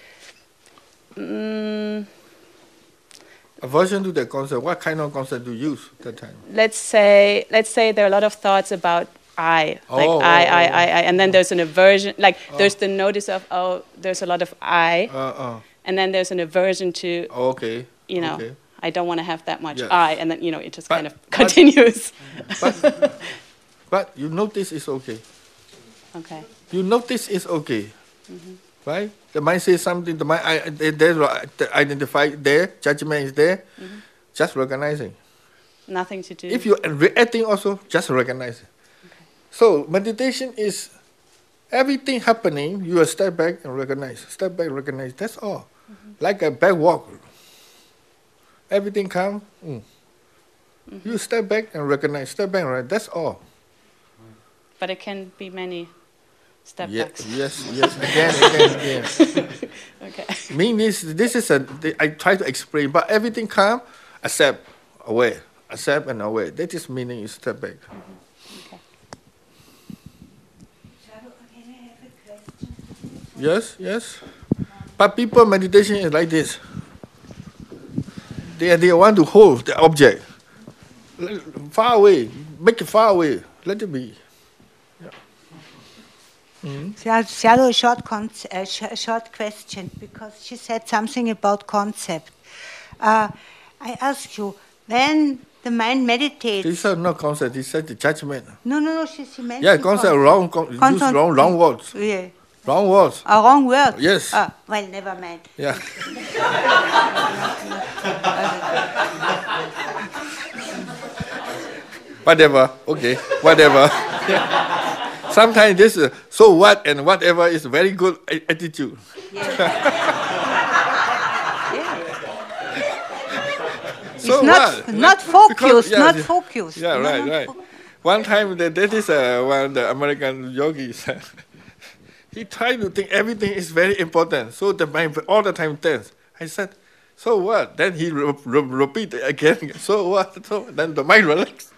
Mm,
Aversion to the concept. What kind of concept do you use that time?
let's say let's say there are a lot of thoughts about I, like
Oh,
I,
oh,
I,
oh.
I, I, and then there's an aversion, like
Oh.
there's the notice of, oh, there's a lot of I,
Uh, uh.
and then there's an aversion to,
Oh, okay.
you know,
Okay.
I don't want to have that much
Yes.
I, and then, you know, it just
But-
kind of
but-
continues.
But, but you notice it's okay.
Okay.
You notice it's okay,
Mhm.
right? The mind says something. The mind, I, there, there's the identify there. Judgment is there.
Mhm.
Just recognizing.
Nothing to do.
If you're reacting, also just recognize it. So meditation is everything happening. You step back and recognize. Step back, recognize. That's all. Like a back walk. Everything come. Mm. You step back and recognize. Step back, right? That's all.
But it can be many step
Yeah,
backs.
yes, yes. Again, again, again.
Okay.
Mean this. This is a. I try to explain, but everything come, accept, aware, accept and aware. That is meaning. You step back. Yes, yes. But people meditation is like this. They they want to hold the object Let- far away, make it far away. Let it be.
Yeah, Shadow, a short, con- a sh- short question, because she said something about concept. Uh, I ask you, when the mind meditates.
This is not concept. This is the judgment.
No, no, no, she, she mentioned.
Yeah, concept wrong. Con- use
Concept-
wrong, wrong words.
Yeah.
Wrong words.
A wrong word?
Yes.
Ah, well, never mind.
Yeah. Whatever. Okay. Whatever. Sometimes this uh, so what and whatever is very good a- attitude. So
not
what?
not
Like,
focus,
because- yeah,
not
yeah.
focus.
Yeah,
No,
right,
not
right.
fo-
One time, there, there is uh, one the American yogi said, he tried to think everything is very important, so the mind all the time tense. I said, so what? Then he re- re- repeat it again. So what? So then the mind relax.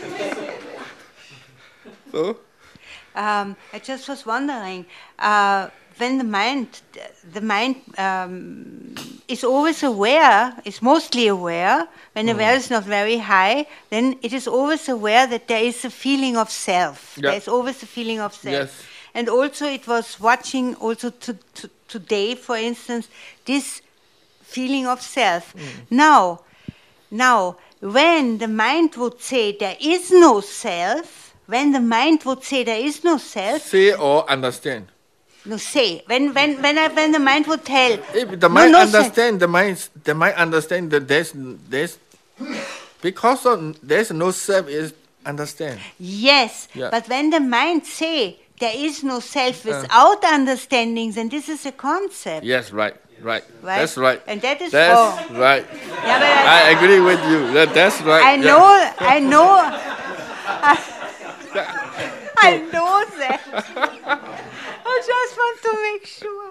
So
Um, I just was wondering, uh, when the mind, the mind um, is always aware, is mostly aware, when the awareness is not very high, then it is always aware that there is a feeling of self.
Yeah.
There is always a feeling of self.
Yes.
And also it was watching also to, to, today, for instance, this feeling of self. Now, now, when the mind would say there is no self, when the mind would say there is no self,
say or understand.
no say, when when when I, when the mind would tell,
If the
no,
mind
no self.
understand, the mind the mind understand that there's there's because of there's no self is understand.
Yes,
Yeah.
but when the mind say there is no self without understanding, then this is a concept.
Yes, right, right.
Right?
That's right.
And that is
That's
wrong.
right.
Yeah, but I,
I agree with you. That, that's right.
I
Yeah.
know, I know, I, I know that. I just want to make sure.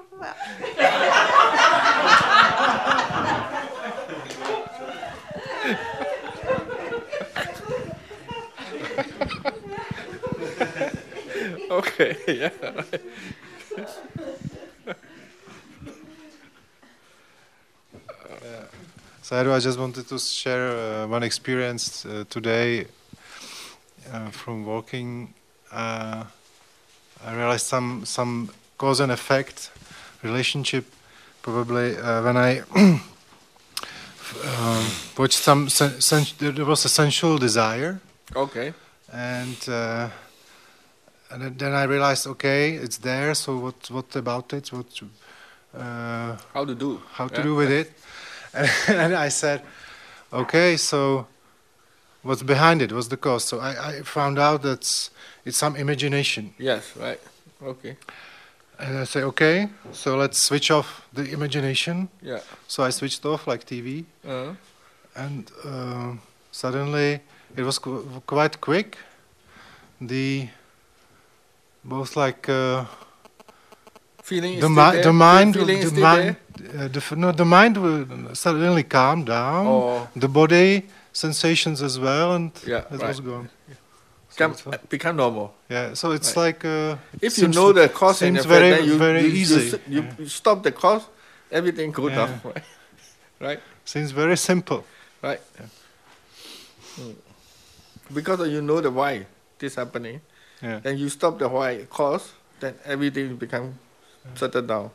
Okay. Yeah. Right.
So I just wanted to share uh, one experience uh, today uh, from walking. Uh, I realized some some cause and effect relationship. Probably uh, when I um, watched some sen- sen- there was a sensual desire,
Okay.
and uh, and then- then I realized, okay, it's there. So what what about it? What uh,
How to do?
how to
Yeah.
do with it? And, and I said, okay, so what's behind it? What's the cause? So I, I found out that it's, it's some imagination.
Yes, right. Okay.
And I say, okay, so let's switch off the imagination.
Yeah.
So I switched off like T V,
Uh,
and uh, suddenly it was qu- quite quick. The both like uh,
feeling is
the,
still
mi-
there?
the mind,
feeling is
the
still
mind, uh, the, f- no, the mind will suddenly calm down.
Oh.
The body sensations as well, and
Yeah,
it
right.
was gone. So
Come,
it's, uh,
become normal.
yeah, so it's
Right.
like uh,
If you
seems
know
to-
the cause and
seems
effect,
very
then you,
very
you, you
easy.
s- you,
yeah.
you stop the cause, everything go
Yeah.
down. Right? Right?
Seems very simple.
Right. Mm. Because you know the why this happening,
Yeah.
then you stop the why cause, then everything become settled down.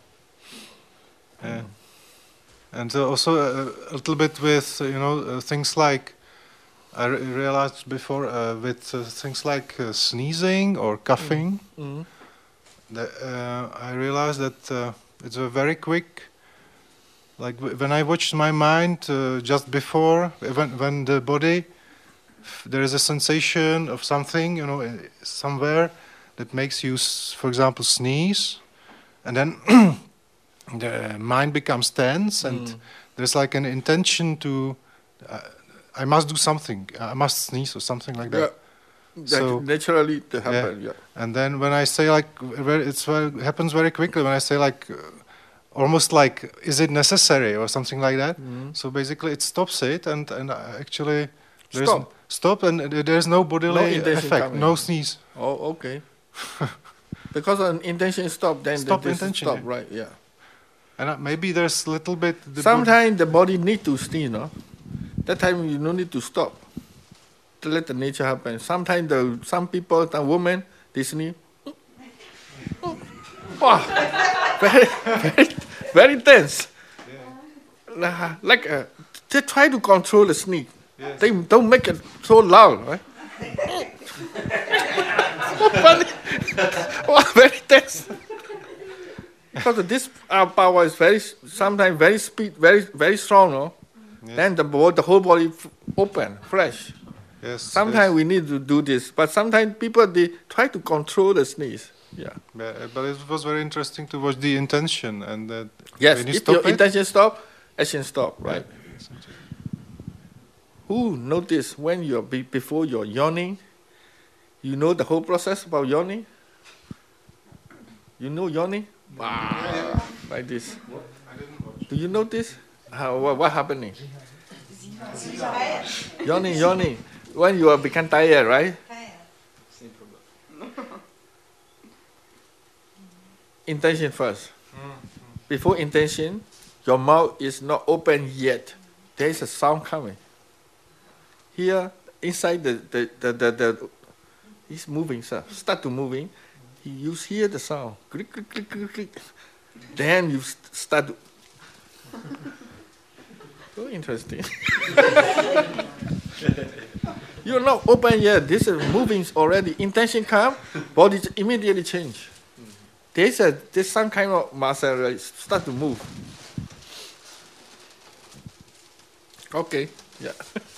Yeah. And uh, also uh, a little bit with uh, you know uh, things like I re- realized before uh, with uh, things like uh, sneezing or coughing.
Mm.
The, uh, I realized that uh, it's a very quick. Like w- when I watched my mind uh, just before, when when the body, f- there is a sensation of something, you know, uh, somewhere that makes you, s- for example, sneeze, and then the mind becomes tense, and
Mm.
there's like an intention to, uh, I must do something, I must sneeze or something like that.
Yeah. That
So-
naturally to happen. Yeah.
And then when I say like, very, it's very, happens very quickly. When I say like, uh, almost like, is it necessary or something like that?
Mhm.
So basically, it stops it, and and uh, actually, there's
Stop.
stop, and uh, there's no bodily
intention
effect,
coming.
no sneeze.
Oh, okay. Because an intention stop, then
Stop
the, this
intention,
stop,
yeah.
right? Yeah.
And uh, maybe there's a little bit. The bod-
Sometimes the body need to sneeze, no? That time you no need to stop to let the nature happen. Sometimes the some people, some women, they sneeze. Wow, very, very, very tense. Like, like uh, they try to control the sneeze. They don't make it so loud, right? Funny. Wow, very tense. Because this uh, power is very, sometimes very speed, very, very strong, no?
Yes.
Then the, bo- the whole body f- open, fresh.
Yes.
Sometimes
yes.
we need to do this, but sometimes people they try to control the sneeze. Yeah.
Yeah, uh, but it was very interesting to watch the intention and that.
Yes.
when you
If
stop
your
it,
intention stop, action stop. Right. Who notice when you're be, before you're yawning? You know the whole process about yawning? You know yawning? Wow. Like this. Do you notice? How, what, what happening? Yawning, yawning. When you are become tired, right?
Same problem.
Intention first. Before intention, your mouth is not open yet. There is a sound coming. Here, inside the the the the, the it's moving, sir. Start to moving. You hear the sound. Click, click, click, click, click. Then you st- start to. So interesting. You're not open yet. This is moving already. Intention come, body immediately change. There's a there's some kind of muscle right, start to move. Okay, yeah.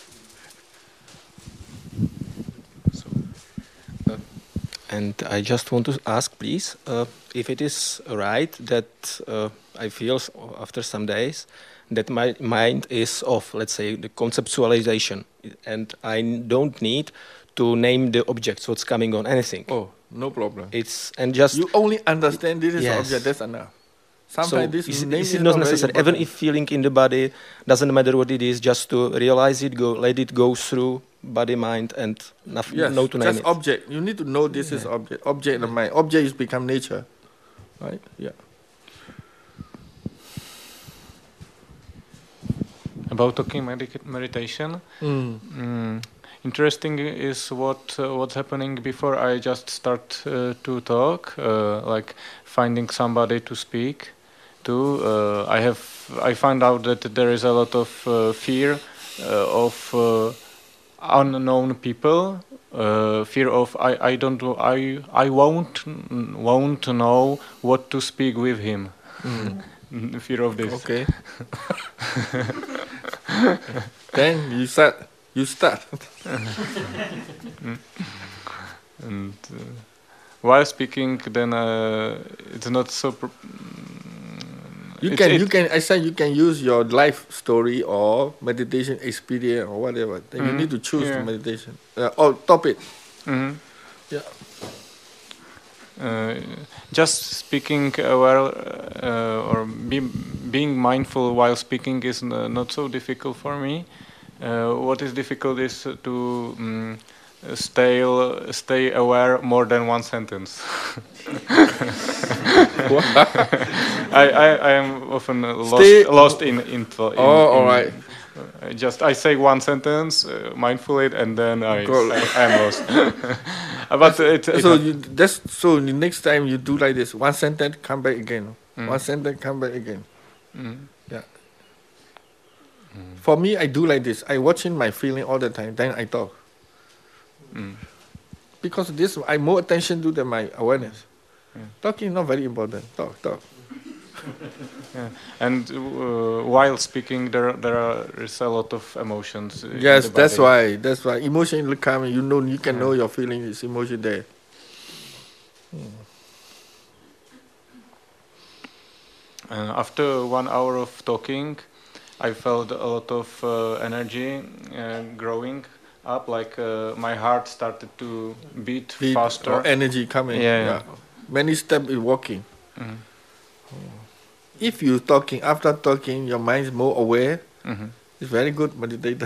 So, uh, and I just want to ask, please, uh, if it is right that uh, I feel s- after some days that my mind is off, let's say the conceptualization, and I don't need to name the objects, what's coming on, anything.
Oh, no problem.
It's and just
You only understand this is
Yes.
object. That's enough.
so
Sometimes this
is,
name
is
is
it not
very
necessary? Even
important.
if feeling in the body doesn't matter what it is, just to realize it, go let it go through body, mind, and nothing.
Yes,
No to name
just
it.
object. You need to know this is object. Object and mind. Object is become nature, right? Yeah.
About talking medic- meditation.
Mm.
Mm, interesting is what uh, what's happening before I just start uh, to talk, uh, like finding somebody to speak to. Uh, I have I find out that there is a lot of uh, fear uh, of uh, unknown people. Uh, fear of I I don't know, I I won't won't know what to speak with him.
Mm.
Fear of this.
Okay. Then you start. You start.
Mm. And uh, while speaking, then uh, it's not so. Pr-
You
it's-
can,
it-
you can. I said you can use your life story or meditation experience or whatever. Then you
Mhm.
need to choose
Yeah.
the meditation uh, or topic.
Mhm.
Yeah.
Uh, just speaking aware uh, or be, being mindful while speaking is n- not so difficult for me. Uh, what is difficult is to um, stay stay aware more than one sentence. I, I I am often lost
Stay-
lost in in, thought- in
Oh,
in-
all right.
uh, just I say one sentence uh, mindfully and then I
Go-
I, I am lost. Uh, but it, it
So you, that's so the next time you do like this, one sentence, come back again.
Mm.
One sentence, come back again.
Mm.
Yeah. For me, I do like this. I watching my feeling all the time. Then I talk
Mm.
because this I more attention to than my awareness.
Yeah.
Talking is not very important. Talk, talk.
Yeah. And uh, while speaking, there there are is a lot of emotions. in
Yes,
the
that's
body.
why. That's why emotion will come. You know, you can know your feeling is emotion there.
Uh, after one hour of talking, I felt a lot of uh, energy uh, growing up. Like uh, my heart started to beat,
Beat
faster.
or energy coming.
Yeah.
Yeah. Many steps is walking.
Mhm.
If you talking after talking, your mind is more aware.
Mhm.
It's very good meditator.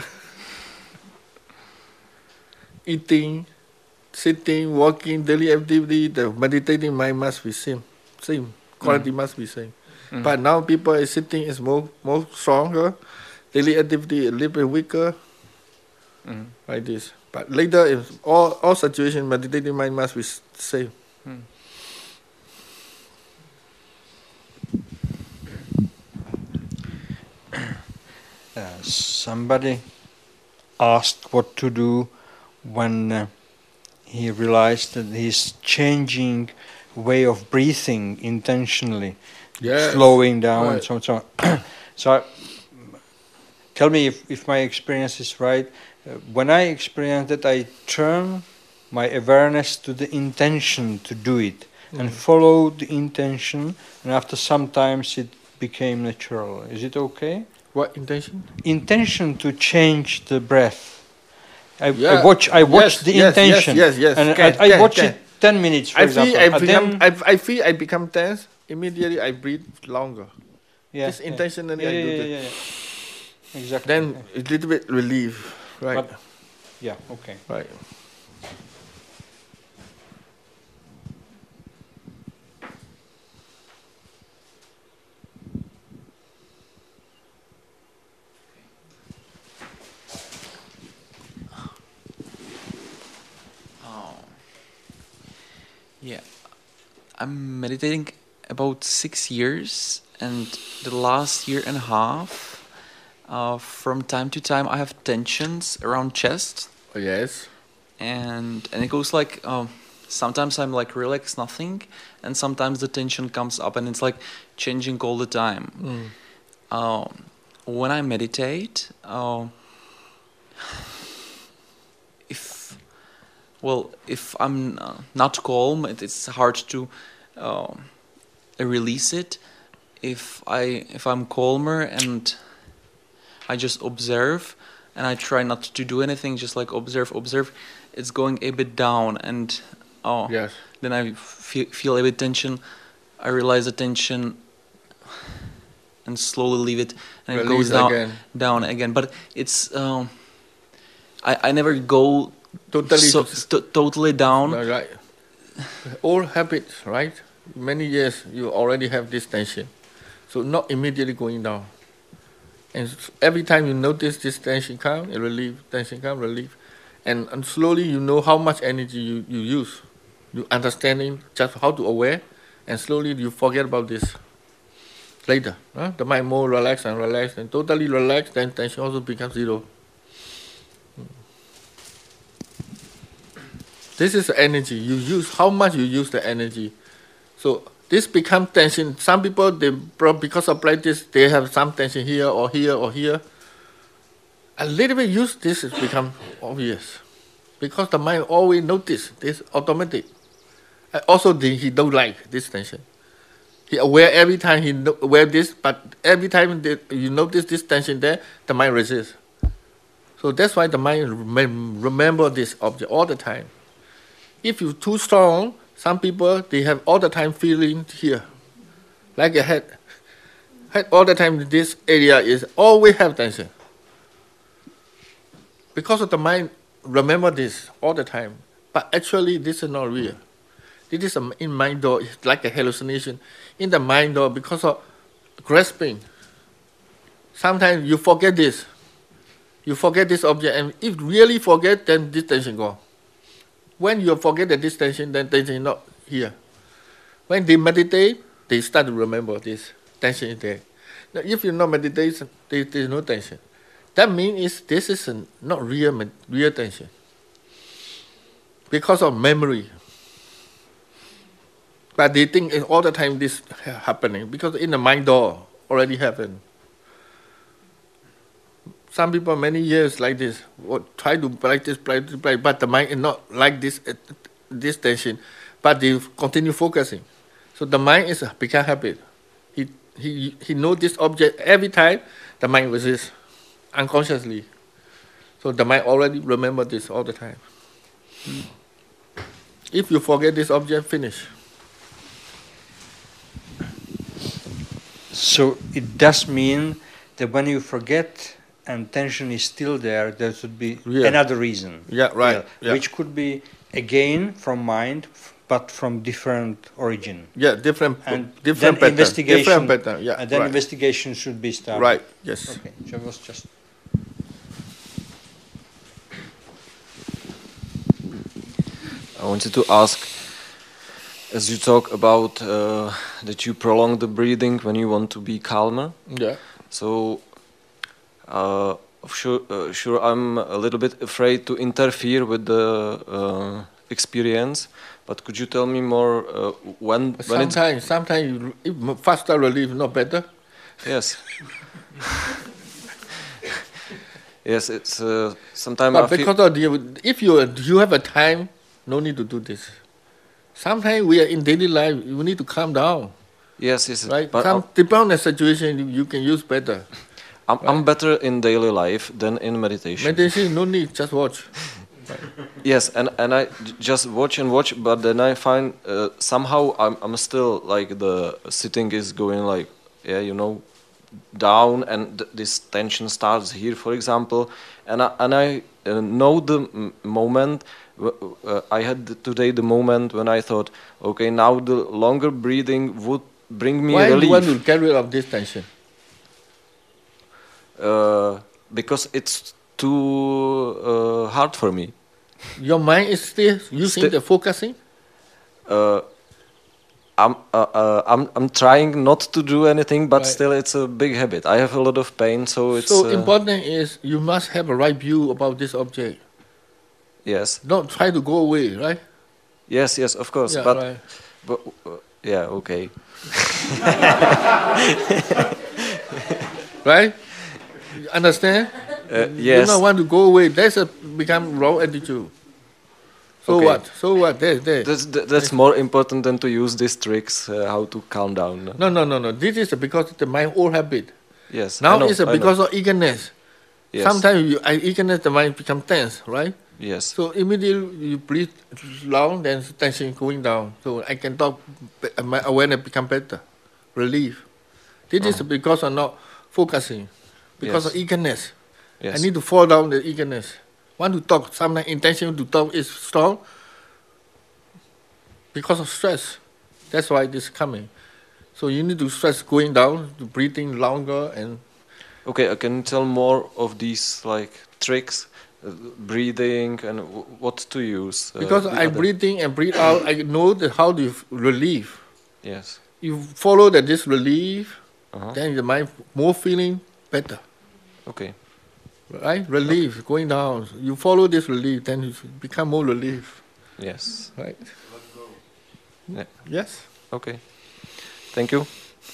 Eating, sitting, walking, daily activity, the meditating mind must be same, same quality must be same.
Mhm.
But now people is sitting is more more stronger, daily activity a little bit weaker,
Mhm.
like this. But later, if all all situation meditating mind must be s- same.
Mm.
Uh, somebody asked what to do when uh, he realized that he's changing way of breathing intentionally,
Yes.
slowing down and
Right.
so on. So, on. so I- tell me if, if my experience is right. Uh, when I experience that, I turn my awareness to the intention to do it and
Mhm.
follow the intention, and after some times it became natural. Is it okay?
What intention?
Intention to change the breath. I,
Yeah.
I watch. I watch
Yes,
the
yes,
intention.
yes, yes, yes.
And
Can,
I, I
can,
watch
can.
it ten minutes, for
I feel
example.
I
and
become
then,
I, I feel I become tense. Immediately I breathe longer.
yeah,
Just
yeah.
intentionally
Yeah,
I
yeah,
do
yeah,
this.
yeah, yeah. Exactly.
Then a little bit relief, right?
But- yeah. Okay.
Right.
Oh. Yeah. I'm meditating about six years, and the last year and a half, uh, from time to time, I have tensions around chest,
Oh, yes.
and and it goes like um, sometimes I'm like relaxed, nothing, and sometimes the tension comes up, and it's like changing all the time.
Mm.
Um, when I meditate, uh, if well, if I'm uh, not calm, it, it's hard to uh, release it. If I if I'm calmer and I just observe and I try not to do anything, just like observe, observe, it's going a bit down, and oh,
Yes.
then I feel feel a bit tension. I realize the tension and slowly leave it, and it
Release
goes down
again.
down again. But it's um, I I never go
Totally.
so, st- totally down.
Right, right. Old habits, right? Many years you already have this tension, so not immediately going down. And s- every time you notice this tension come, it relieve, tension come, relieve, and, and slowly you know how much energy you, you use. You understanding just how to aware, and slowly you forget about this. Later, huh? The mind more relaxed and relaxed and totally relaxed, then tension also becomes zero. This is the energy you use. How much you use the energy. So this becomes tension. Some people, they prob- because of practice, they have some tension here or here or here. A little bit use this has become obvious, because the mind always notice this automatic. And also, the, he don't like this tension. He aware every time he no- aware this, but every time that you notice this tension there, the mind resists. So that's why the mind remem- remember this object all the time. If you're too strong, some people, they have all the time feeling here, like a head. Head all the time, this area is always have tension. Because of the mind, remember this all the time. But actually, this is not real. This is a, in mind door, it's like a hallucination. In the mind door, because of grasping, sometimes you forget this. You forget this object, and if really forget, then this tension gone. When you forget the this tension, then tension is not here. When they meditate, they start to remember this tension is there. Now, if you not meditate, there is no tension. That means is this is a, not real me- real tension. Because of memory. But they think it's all the time this ha- happening, because in the mind door already happened. Some people many years like this, would try to practice, practice, practice, but the mind is not like this, uh, this tension, but they continue focusing. So the mind is become habit. He he he knows this object every time. The mind resists unconsciously. So the mind already remember this all the time. Mm. If you forget this object, finish.
So it does mean that when you forget and tension is still there, there should be
Yeah.
another reason.
Yeah, right. Yeah.
Which could be again from mind, f- but from different origin.
Yeah, different
And
different
then
pattern.
investigation,
Different pattern. Yeah,
and then
right.
investigation should be started.
Right. Yes.
Okay. So I was just.
I wanted to ask, as you talk about uh, that you prolong the breathing when you want to be calmer.
Yeah.
So, uh, sure, uh, sure, I'm a little bit afraid to interfere with the uh, experience. But could you tell me more uh, when when it's
Sometimes, sometimes you, if faster relief, not better.
yes. Yes, it's uh, sometimes I
But
feel
because of the, if you you have a time, no need to do this. Sometimes we are in daily life, you need to calm down.
yes, yes,
Right?
but
Calm,
I-
depend on the situation, you, you can use better.
I'm, I'm better in daily life than in meditation.
Meditation, no need, just watch.
Yes, and, and I j- just watch and watch, but then I find uh, somehow I'm I'm still like the sitting is going like, yeah, you know, down, and th- this tension starts here, for example, and I, and I uh, know the m- moment. W- uh, I had th- today the moment when I thought, okay, now the longer breathing would bring me
Why do
relief.
you want to get rid of this tension?
Uh, because it's too uh, hard for me.
Your mind is still using
Sti-
the focusing?
Uh, I'm uh, uh, I'm I'm trying not to do anything, but
Right.
still it's a big habit. I have a lot of pain, so it's
So
uh,
important is you must have a right view about this object.
yes,
Don't try to go away, right?
yes, yes, of course.
Yeah,
but
right.
but uh, yeah, okay.
Right? You understand?
Uh,
You
yes.
don't want to go away. That's a become wrong attitude. So
Okay.
what? So what? There, there.
That's th- that's more important than to use these tricks. Uh, how to calm down?
No, no, no, no. This is because of the my old habit.
Yes. I
Now
know,
it's
I know.
because of eagerness.
Yes.
Sometimes you, I eagerness, the mind become tense, right?
Yes.
So immediately you breathe long, then tension going down. So I can talk, be- my awareness become better, relief. This is
Uh-huh.
because of not focusing, because
Yes.
of eagerness.
Yes.
I need to fall down the eagerness. Want to talk, sometimes intention to talk is strong because of stress. That's why this is coming. So you need to stress going down, to breathing longer, and
Okay, I can tell more of these like tricks, uh, breathing, and w- what to use. Uh,
because
the
I
other-
breathe in and breathe out, I know that how to f- relieve.
Yes.
You follow that this relief,
Uh-huh.
then the mind more feeling better,
Okay.
right? Relief going down. You follow this relief, then you become more relief,
Yes.
right?
Yeah.
Yes.
Okay. Thank you.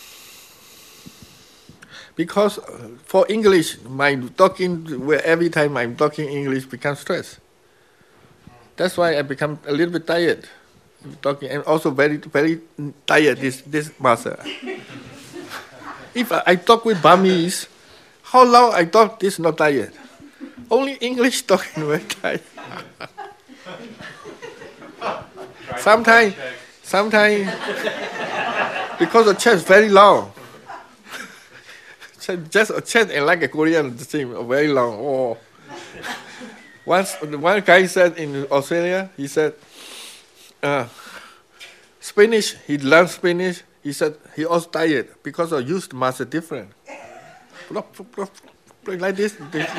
Because uh, for English, my talking, where every time I'm talking English becomes stress. That's why I become a little bit tired, talking, and also very, very tired. This, this muscle. If I, I talk with Burmese, how long I talk, this not tired. Only English talking very tired. Sometimes, sometimes, because the chest very long. Just a chant and like a Korean sing very long. Oh. Once one guy said in Australia, he said, uh, Spanish. He learned Spanish. He said he also tired because of used muscle different. Like this,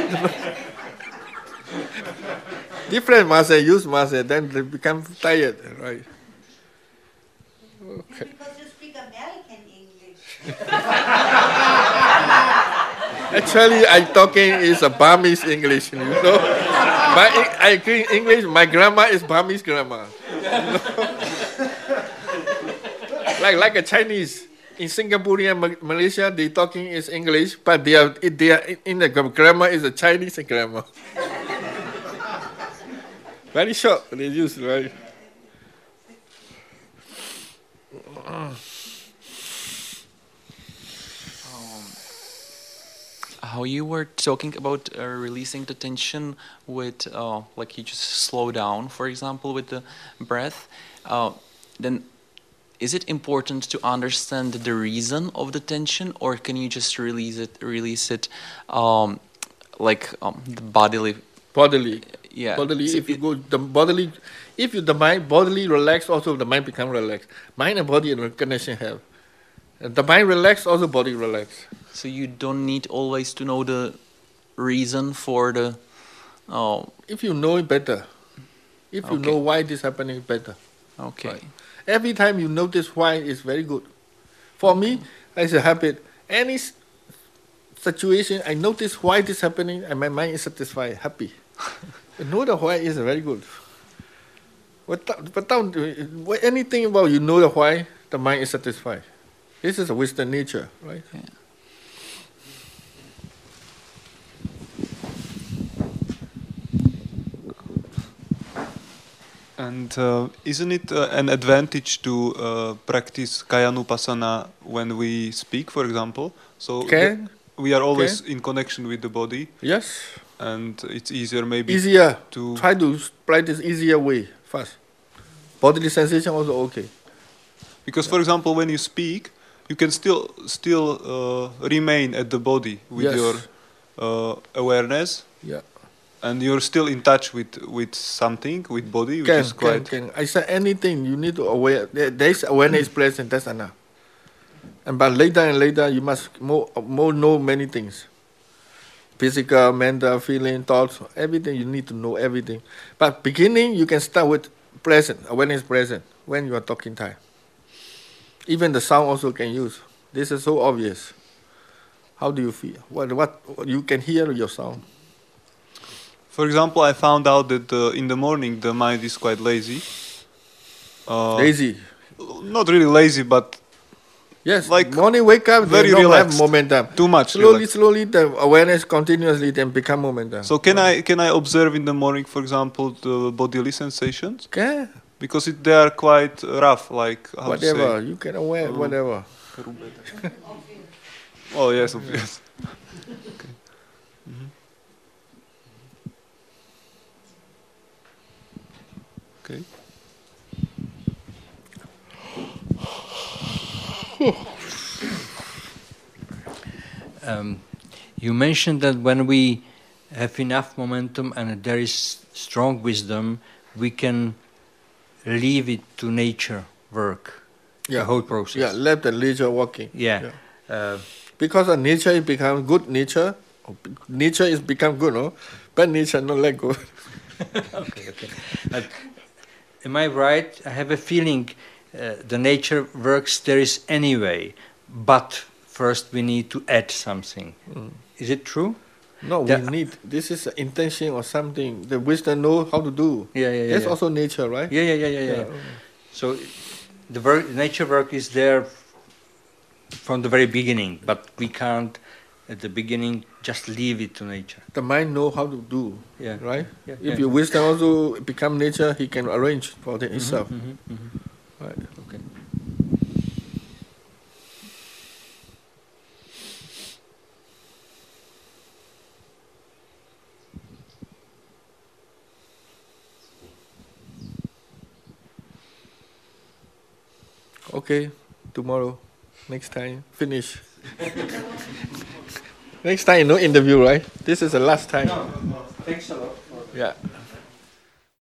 different muscle, used muscle, then they become tired, right? Okay.
Because you speak American English.
Actually, I talking is a Burmese English, you know. My I think English, my grammar is Burmese grammar. You know? like like a Chinese in Singapore and Ma- Malaysia, they talking is English, but they are they are in the grammar is a Chinese grammar. Very short they use, right?
How you were talking about uh, releasing the tension with, uh, like you just slow down, for example, with the breath, uh, then is it important to understand the reason of the tension, or can you just release it, release it, um, like um, the bodily?
Bodily.
Yeah.
Bodily.
So
If you go the bodily, if you the mind bodily relax, also the mind become relaxed. Mind and body connection have. And the mind relax, also body relax.
So you don't need always to know the reason for the. Oh.
If you know it better, if you
Okay.
know why this happening better.
Okay.
Right. Every time you notice why, it's very good. For me, as a habit, any s- situation I notice why this happening, and my mind is satisfied, happy. You know the why is very good. Without, without uh, anything about you know the why, the mind is satisfied. This is a wisdom nature, right?
Yeah.
And uh, isn't it uh, an advantage to uh, practice Kayanupassana when we speak, for example? So
Can?
we are always okay. in connection with the body.
Yes.
And it's easier maybe
easier
to
try to practice easier way first. Bodily sensation also okay.
Because, for example, when you speak, you can still still uh, remain at the body with
yes.
your uh, awareness.
Yeah.
And you're still in touch with, with something, with body, which
can,
is quite...
Can, can. I said anything, you need to aware. There, there's awareness present, that's enough. And but later and later, you must more, more know many things. Physical, mental, feeling, thoughts, everything, you need to know everything. But beginning, you can start with present, awareness present, when you are talking Thai. Even the sound also can use. This is so obvious. How do you feel? What, what, you can hear your sound.
For example, I found out that uh, in the morning the mind is quite lazy. Uh,
lazy?
Not really lazy, but
yes.
Like
morning wake up,
very
they don't
relaxed.
have momentum.
Too much.
Slowly,
relaxed.
slowly, the awareness continuously then become momentum.
So can I can I observe in the morning, for example, the bodily sensations?
Can.
Because it, they are quite rough, like how
whatever
to say?
you can aware,
uh,
whatever.
Oh yes, obvious. Okay. Mm-hmm. Okay.
um, you mentioned that when we have enough momentum and there is strong wisdom, we can leave it to nature work,
yeah.
the whole process.
Yeah, let the nature working.
Yeah.
yeah.
Uh,
because of nature, it becomes good nature. Nature is become good, no? Bad nature, not let go.
okay, okay. But am I right? I have a feeling uh, the nature works there is anyway, but first we need to add something. Mm. Is it true?
No,
that
we need, this is an intention or something. The wisdom know how to do.
Yeah, yeah, yeah.
That's
yeah.
also nature, right?
Yeah, yeah, yeah, yeah. yeah. yeah. So the work, nature work is there from the very beginning, but we can't at the beginning just leave it to nature.
The mind know how to do,
yeah.
right?
Yeah,
if
yeah.
your wisdom also become nature, he can arrange for it himself.
Mm-hmm, mm-hmm, mm-hmm.
Right.
Okay.
Okay, tomorrow, next time, finish. Next time, no interview, right? This is the last time.
No, no, no. Thanks a lot. For
yeah.